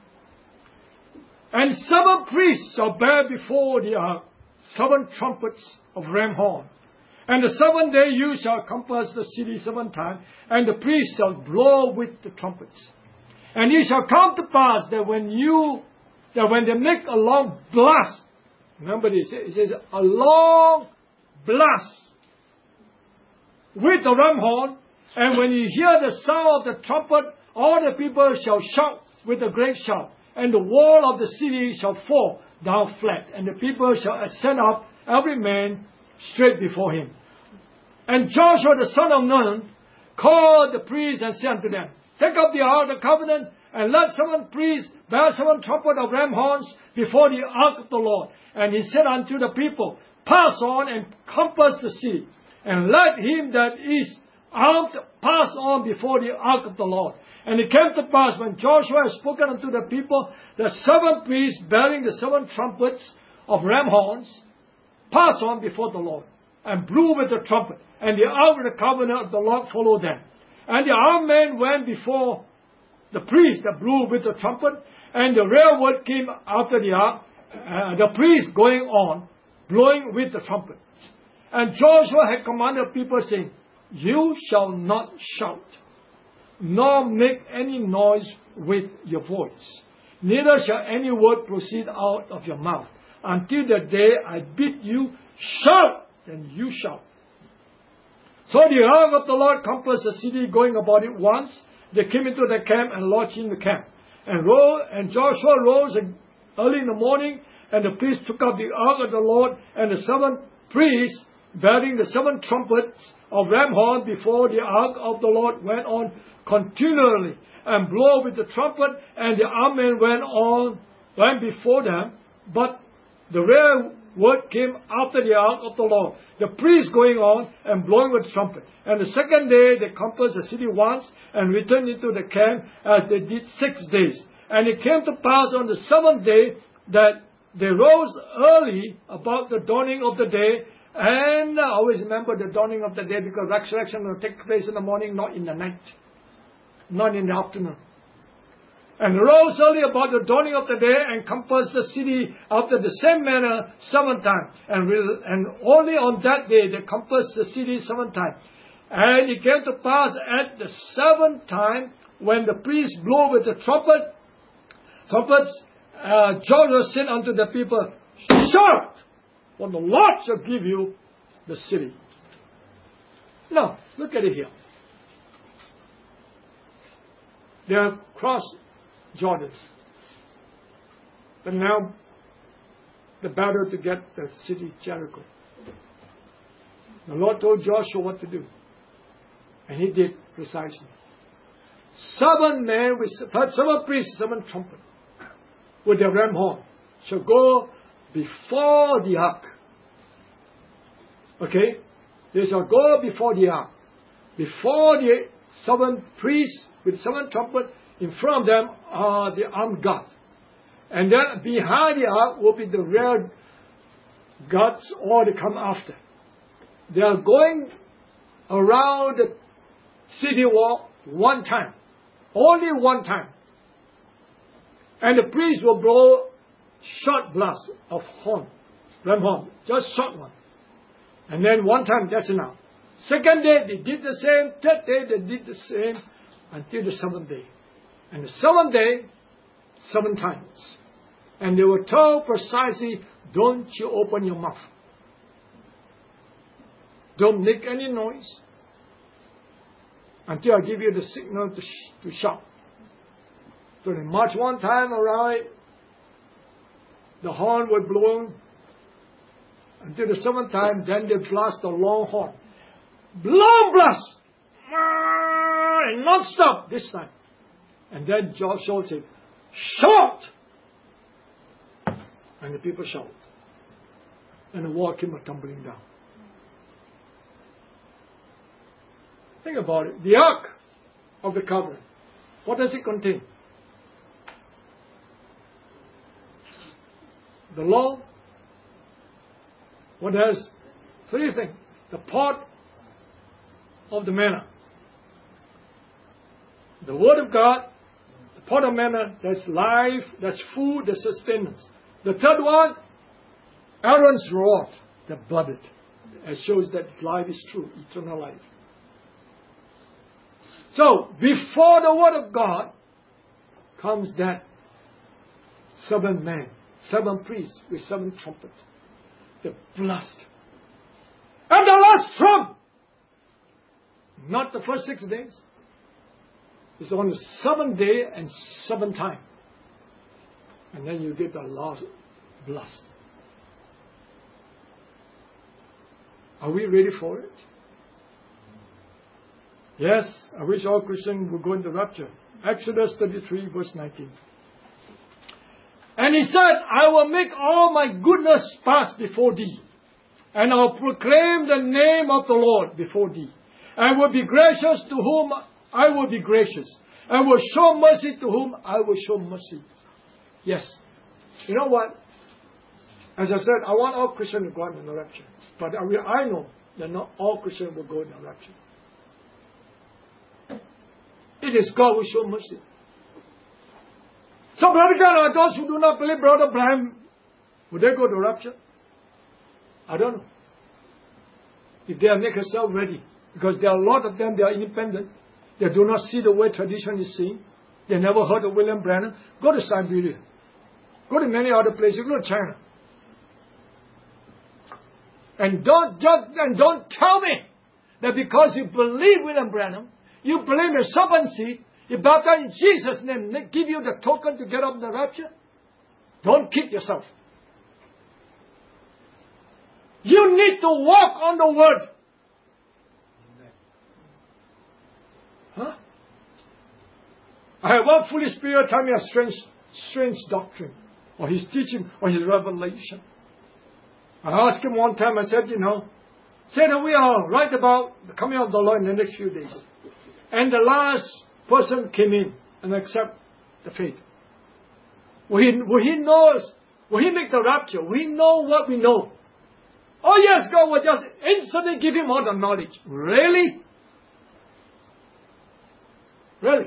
And seven priests shall bear before the ark seven trumpets of ram horn. And the seventh day you shall compass the city seven times, and the priests shall blow with the trumpets. And it shall come to pass that when you, that when they make a long blast, remember this, it says a long blast with the ram horn, and when you hear the sound of the trumpet, all the people shall shout with a great shout, and the wall of the city shall fall down flat, and the people shall ascend up, every man straight before him. And Joshua the son of Nun called the priests and said unto them, take up the ark of the covenant, and let seven priests bear seven trumpets of ram horns before the ark of the Lord. And he said unto the people, pass on and compass the city, and let him that is armed pass on before the ark of the Lord. And it came to pass, when Joshua had spoken unto the people, the seven priests bearing the seven trumpets of ram horns pass on before the Lord. and blew with the trumpet, and the ark of the covenant of the Lord followed them. And the armed men went before the priest that blew with the trumpet, and the rearward came after the ark, uh, the priest going on, blowing with the trumpets. And Joshua had commanded people, saying, You shall not shout, nor make any noise with your voice, neither shall any word proceed out of your mouth, until the day I bid you shout, then you shout. So the ark of the Lord compassed the city, going about it once. They came into the camp and lodged in the camp. And, rose, and Joshua rose early in the morning, and the priests took up the ark of the Lord, and the seven priests, bearing the seven trumpets of ram horn before the ark of the Lord, went on continually, and blew with the trumpet, and the armed men went on, went before them, but the rear word came after the ark of the Lord, the priests going on and blowing with the trumpet. And the second day they compassed the city once, and returned into the camp as they did six days. And it came to pass on the seventh day that they rose early about the dawning of the day. And I always remember the dawning of the day, because resurrection will take place in the morning, not in the night, not in the afternoon. And rose early about the dawning of the day, and compassed the city after the same manner seven times. And, will, and only on that day they compassed the city seven times. And it came to pass at the seventh time, when the priest blew with the trumpet, trumpets, uh, Joshua said unto the people, Shout! For the Lord shall give you the city. Now, look at it here. They have crossed Jordan. But now, the battle to get the city Jericho. The Lord told Joshua what to do. And he did precisely. Seven men with seven priests, seven trumpets, with their ram horn, shall go before the ark. Okay? They shall go before the ark. Before the seven priests with seven trumpets, in front of them are the armed guard. And then behind the ark will be the rear guards, or they come after. They are going around the city wall one time. Only one time. And the priest will blow short blast of horn, ram horn, just short one. And then one time, that's enough. Second day, they did the same. Third day, they did the same until the seventh day. And the seventh day, seven times. And they were told precisely, don't you open your mouth. Don't make any noise until I give you the signal to, sh- to shout. So they march one time around it. The horn was blown until the seventh time. Then they blast the long horn. Long blast! And non-stop this time. And then Joshua said, Shout! And the people shout. And the wall came tumbling down. Think about it. The Ark of the Covenant. What does it contain? The law. What has three things? The pot of the manna. The Word of God. The pot of manna. That's life. That's food. That's sustenance. The third one, Aaron's rod that budded. It shows that life is true. Eternal life. So, before the Word of God comes that seven men, seven priests with seven trumpets. The blast. And the last trump! Not the first six days. It's on the seventh day and seven time. And then you get the last blast. Are we ready for it? Yes, I wish all Christians would go into rapture. Exodus thirty-three, verse nineteen. And he said, I will make all my goodness pass before thee, and I will proclaim the name of the Lord before thee. I will be gracious to whom I will be gracious, and will show mercy to whom I will show mercy. Yes. You know what? As I said, I want all Christians to go into the rapture. But I, I know that not all Christians will go in the rapture. It is God who show mercy. So, Brother God, those who do not believe Brother Branham, would they go to rapture? I don't know. If they make themselves ready, because there are a lot of them, they are independent. They do not see the way tradition is seen. They never heard of William Branham. Go to Siberia. Go to many other places. Go to China. And don't just and don't tell me that because you believe William Branham, you believe in serpent seed, you baptize in Jesus' name, they give you the token to get up the rapture. Don't kid yourself. You need to walk on the word. Huh? I had one Holy Spirit tell me a strange, strange doctrine, or his teaching, or his revelation. I asked him one time, I said, you know, said that we are right about the coming of the Lord in the next few days. And the last person came in and accept the faith. Will he, will he knows, will he make the rapture? We know what we know. Oh yes, God will just instantly give him all the knowledge. Really? Really?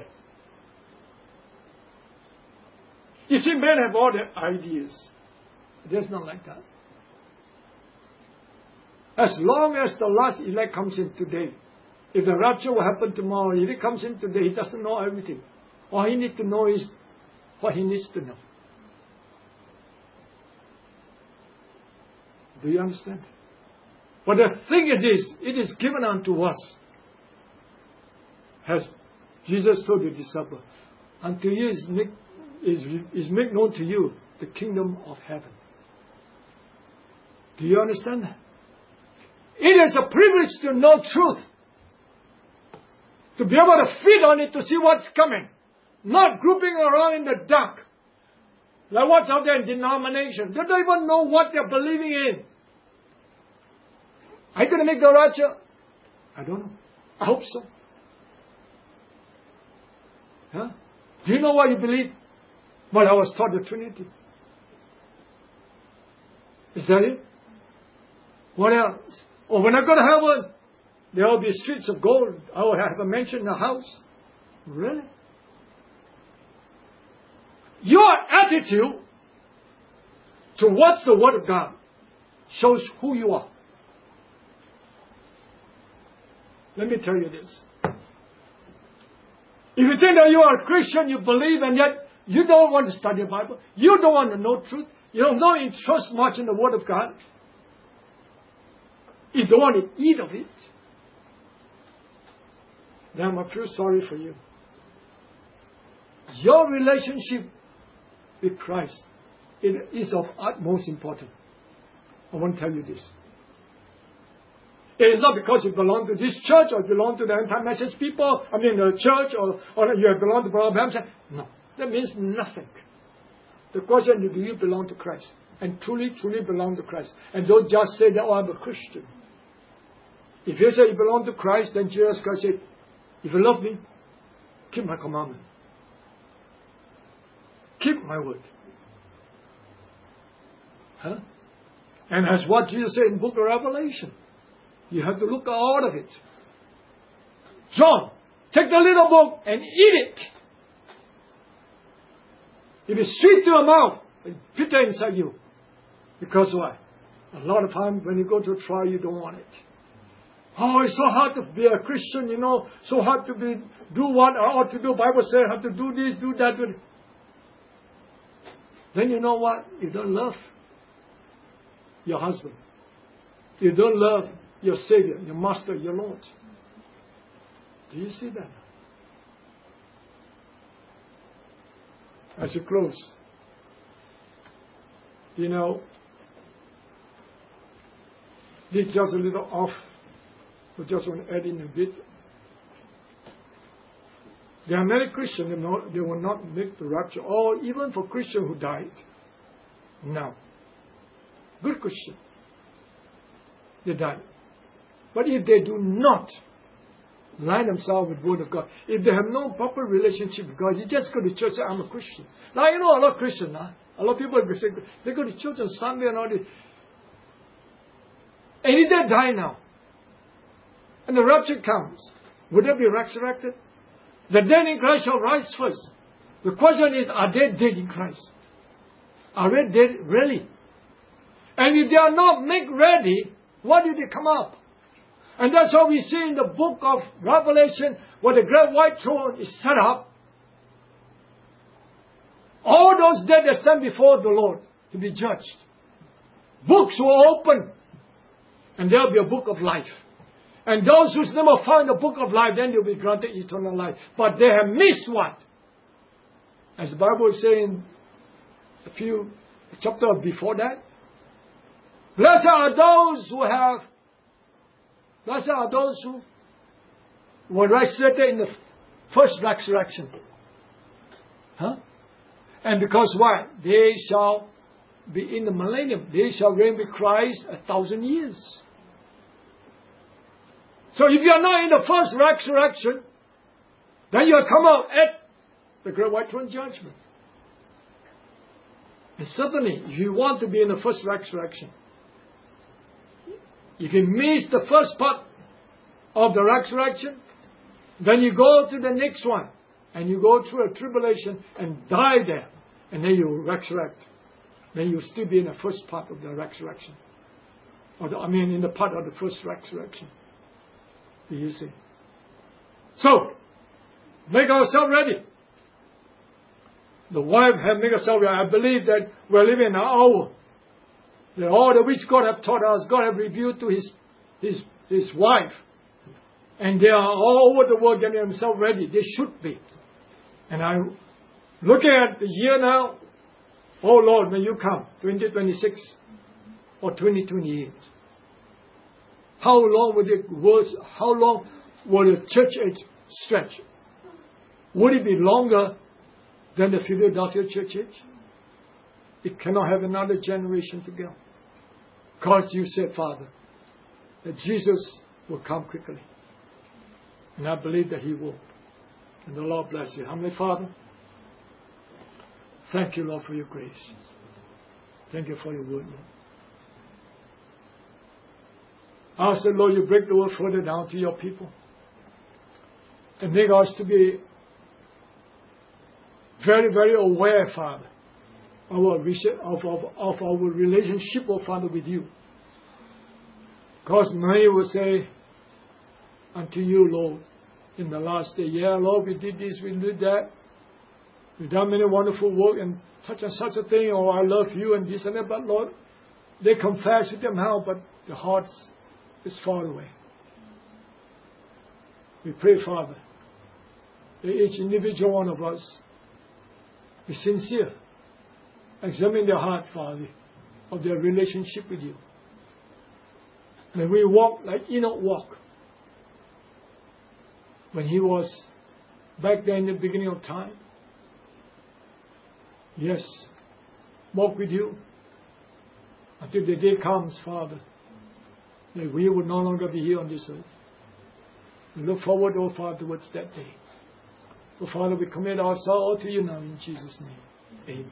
You see, men have all the ideas. It is not like that. As long as the last elect comes in today, if the rapture will happen tomorrow, if it comes in today, he doesn't know everything. All he needs to know is what he needs to know. Do you understand? But the thing it is, it is given unto us. As Jesus told the disciples, until you is made, is, is made known to you the kingdom of heaven. Do you understand that? It is a privilege to know truth. To be able to feed on it to see what's coming. Not grouping around in the dark. Like what's out there in denomination. They don't even know what they're believing in. Are you going to make the rapture? I don't know. I hope so. Huh? Do you know what you believe? Well, I was taught the Trinity. Is that it? What else? Oh, when I go to heaven, there will be streets of gold. I will have a mansion in a house. Really? Your attitude towards the Word of God shows who you are. Let me tell you this. If you think that you are a Christian, you believe, and yet you don't want to study the Bible, you don't want to know truth, you don't know interest much in the Word of God, you don't want to eat of it, then I feel sorry for you. Your relationship with Christ it is of utmost importance. I want to tell you this. It is not because you belong to this church or belong to the anti-message people, I mean the church, or, or you belong to Brother Branham. No, that means nothing. The question is, do you belong to Christ? And truly, truly belong to Christ. And don't just say that, oh, I'm a Christian. If you say you belong to Christ, then Jesus Christ said, if you love me, keep my commandment. Keep my word. Huh? And that's what Jesus said in the book of Revelation. You have to look at all of it. John, take the little book and eat it. If it's sweet to your mouth, it's bitter inside you. Because why? A lot of times when you go to a trial, you don't want it. Oh, it's so hard to be a Christian, you know, so hard to be do what I ought to do. Bible says I have to do this, do that. Do then you know what? You don't love your husband. You don't love your Savior, your Master, your Lord. Do you see that? As you close, you know, this is just a little off. We just want to add in a bit. There are many Christians that know they will not make the rapture, or even for Christians who died. Now, good Christian, they died. But if they do not line themselves with the Word of God, if they have no proper relationship with God, you just go to church and say, I'm a Christian. Now, you know a lot of Christians, huh? A lot of people say, they go to church on Sunday and all this. And if they die now, and the rapture comes, would they be resurrected? The dead in Christ shall rise first. The question is, are they dead in Christ? Are they dead really? And if they are not made ready, why did they come up? And that's what we see in the book of Revelation, where the great white throne is set up. All those dead that stand before the Lord to be judged. Books will open, and there will be a book of life. And those whose name are found in the book of life, then they will be granted eternal life. But they have missed what? As the Bible is saying a few chapters before that, blessed are those who have, blessed are those who were resurrected in the first resurrection. Huh? And because why? They shall be in the millennium. They shall reign with Christ a thousand years. So if you are not in the first resurrection, then you will come out at the great white throne judgment. And certainly, if you want to be in the first resurrection, if you miss the first part of the resurrection, then you go to the next one, and you go through a tribulation and die there, and then you resurrect. Then you'll still be in the first part of the resurrection. Or the, I mean, in the part of the first resurrection. Do you see? So, make ourselves ready. The wife have made herself ready. I believe that we're living in an hour that all the which God have taught us, God have revealed to His His His wife. And they are all over the world getting themselves ready. They should be. And I'm looking at the year now. Oh Lord, when you come, twenty twenty-six or twenty twenty-eight. How long will it was? How long will the church age stretch? Would it be longer than the Philadelphia church age? It cannot have another generation to go. Because you said, Father, that Jesus will come quickly. And I believe that He will. And the Lord bless you. Heavenly Father, thank you, Lord, for your grace. Thank you for your word, Lord. I ask that, Lord, you break the word further down to your people. And make us to be very, very aware, Father, of our, of, of, of our relationship, oh Father, with you. Because many will say unto you, Lord, in the last day, yeah, Lord, we did this, we did that. We've done many wonderful work and such and such a thing, or I love you and this and that. But Lord, they confess with their mouth, but the heart is far away. We pray, Father, that each individual one of us be sincere. Examine their heart, Father, of their relationship with you. May we walk like Enoch walked. When he was back there in the beginning of time. Yes, walk with you until the day comes, Father, that we will no longer be here on this earth. We look forward, oh Father, towards that day. So Father, we commit ourselves to you now in Jesus' name. Amen.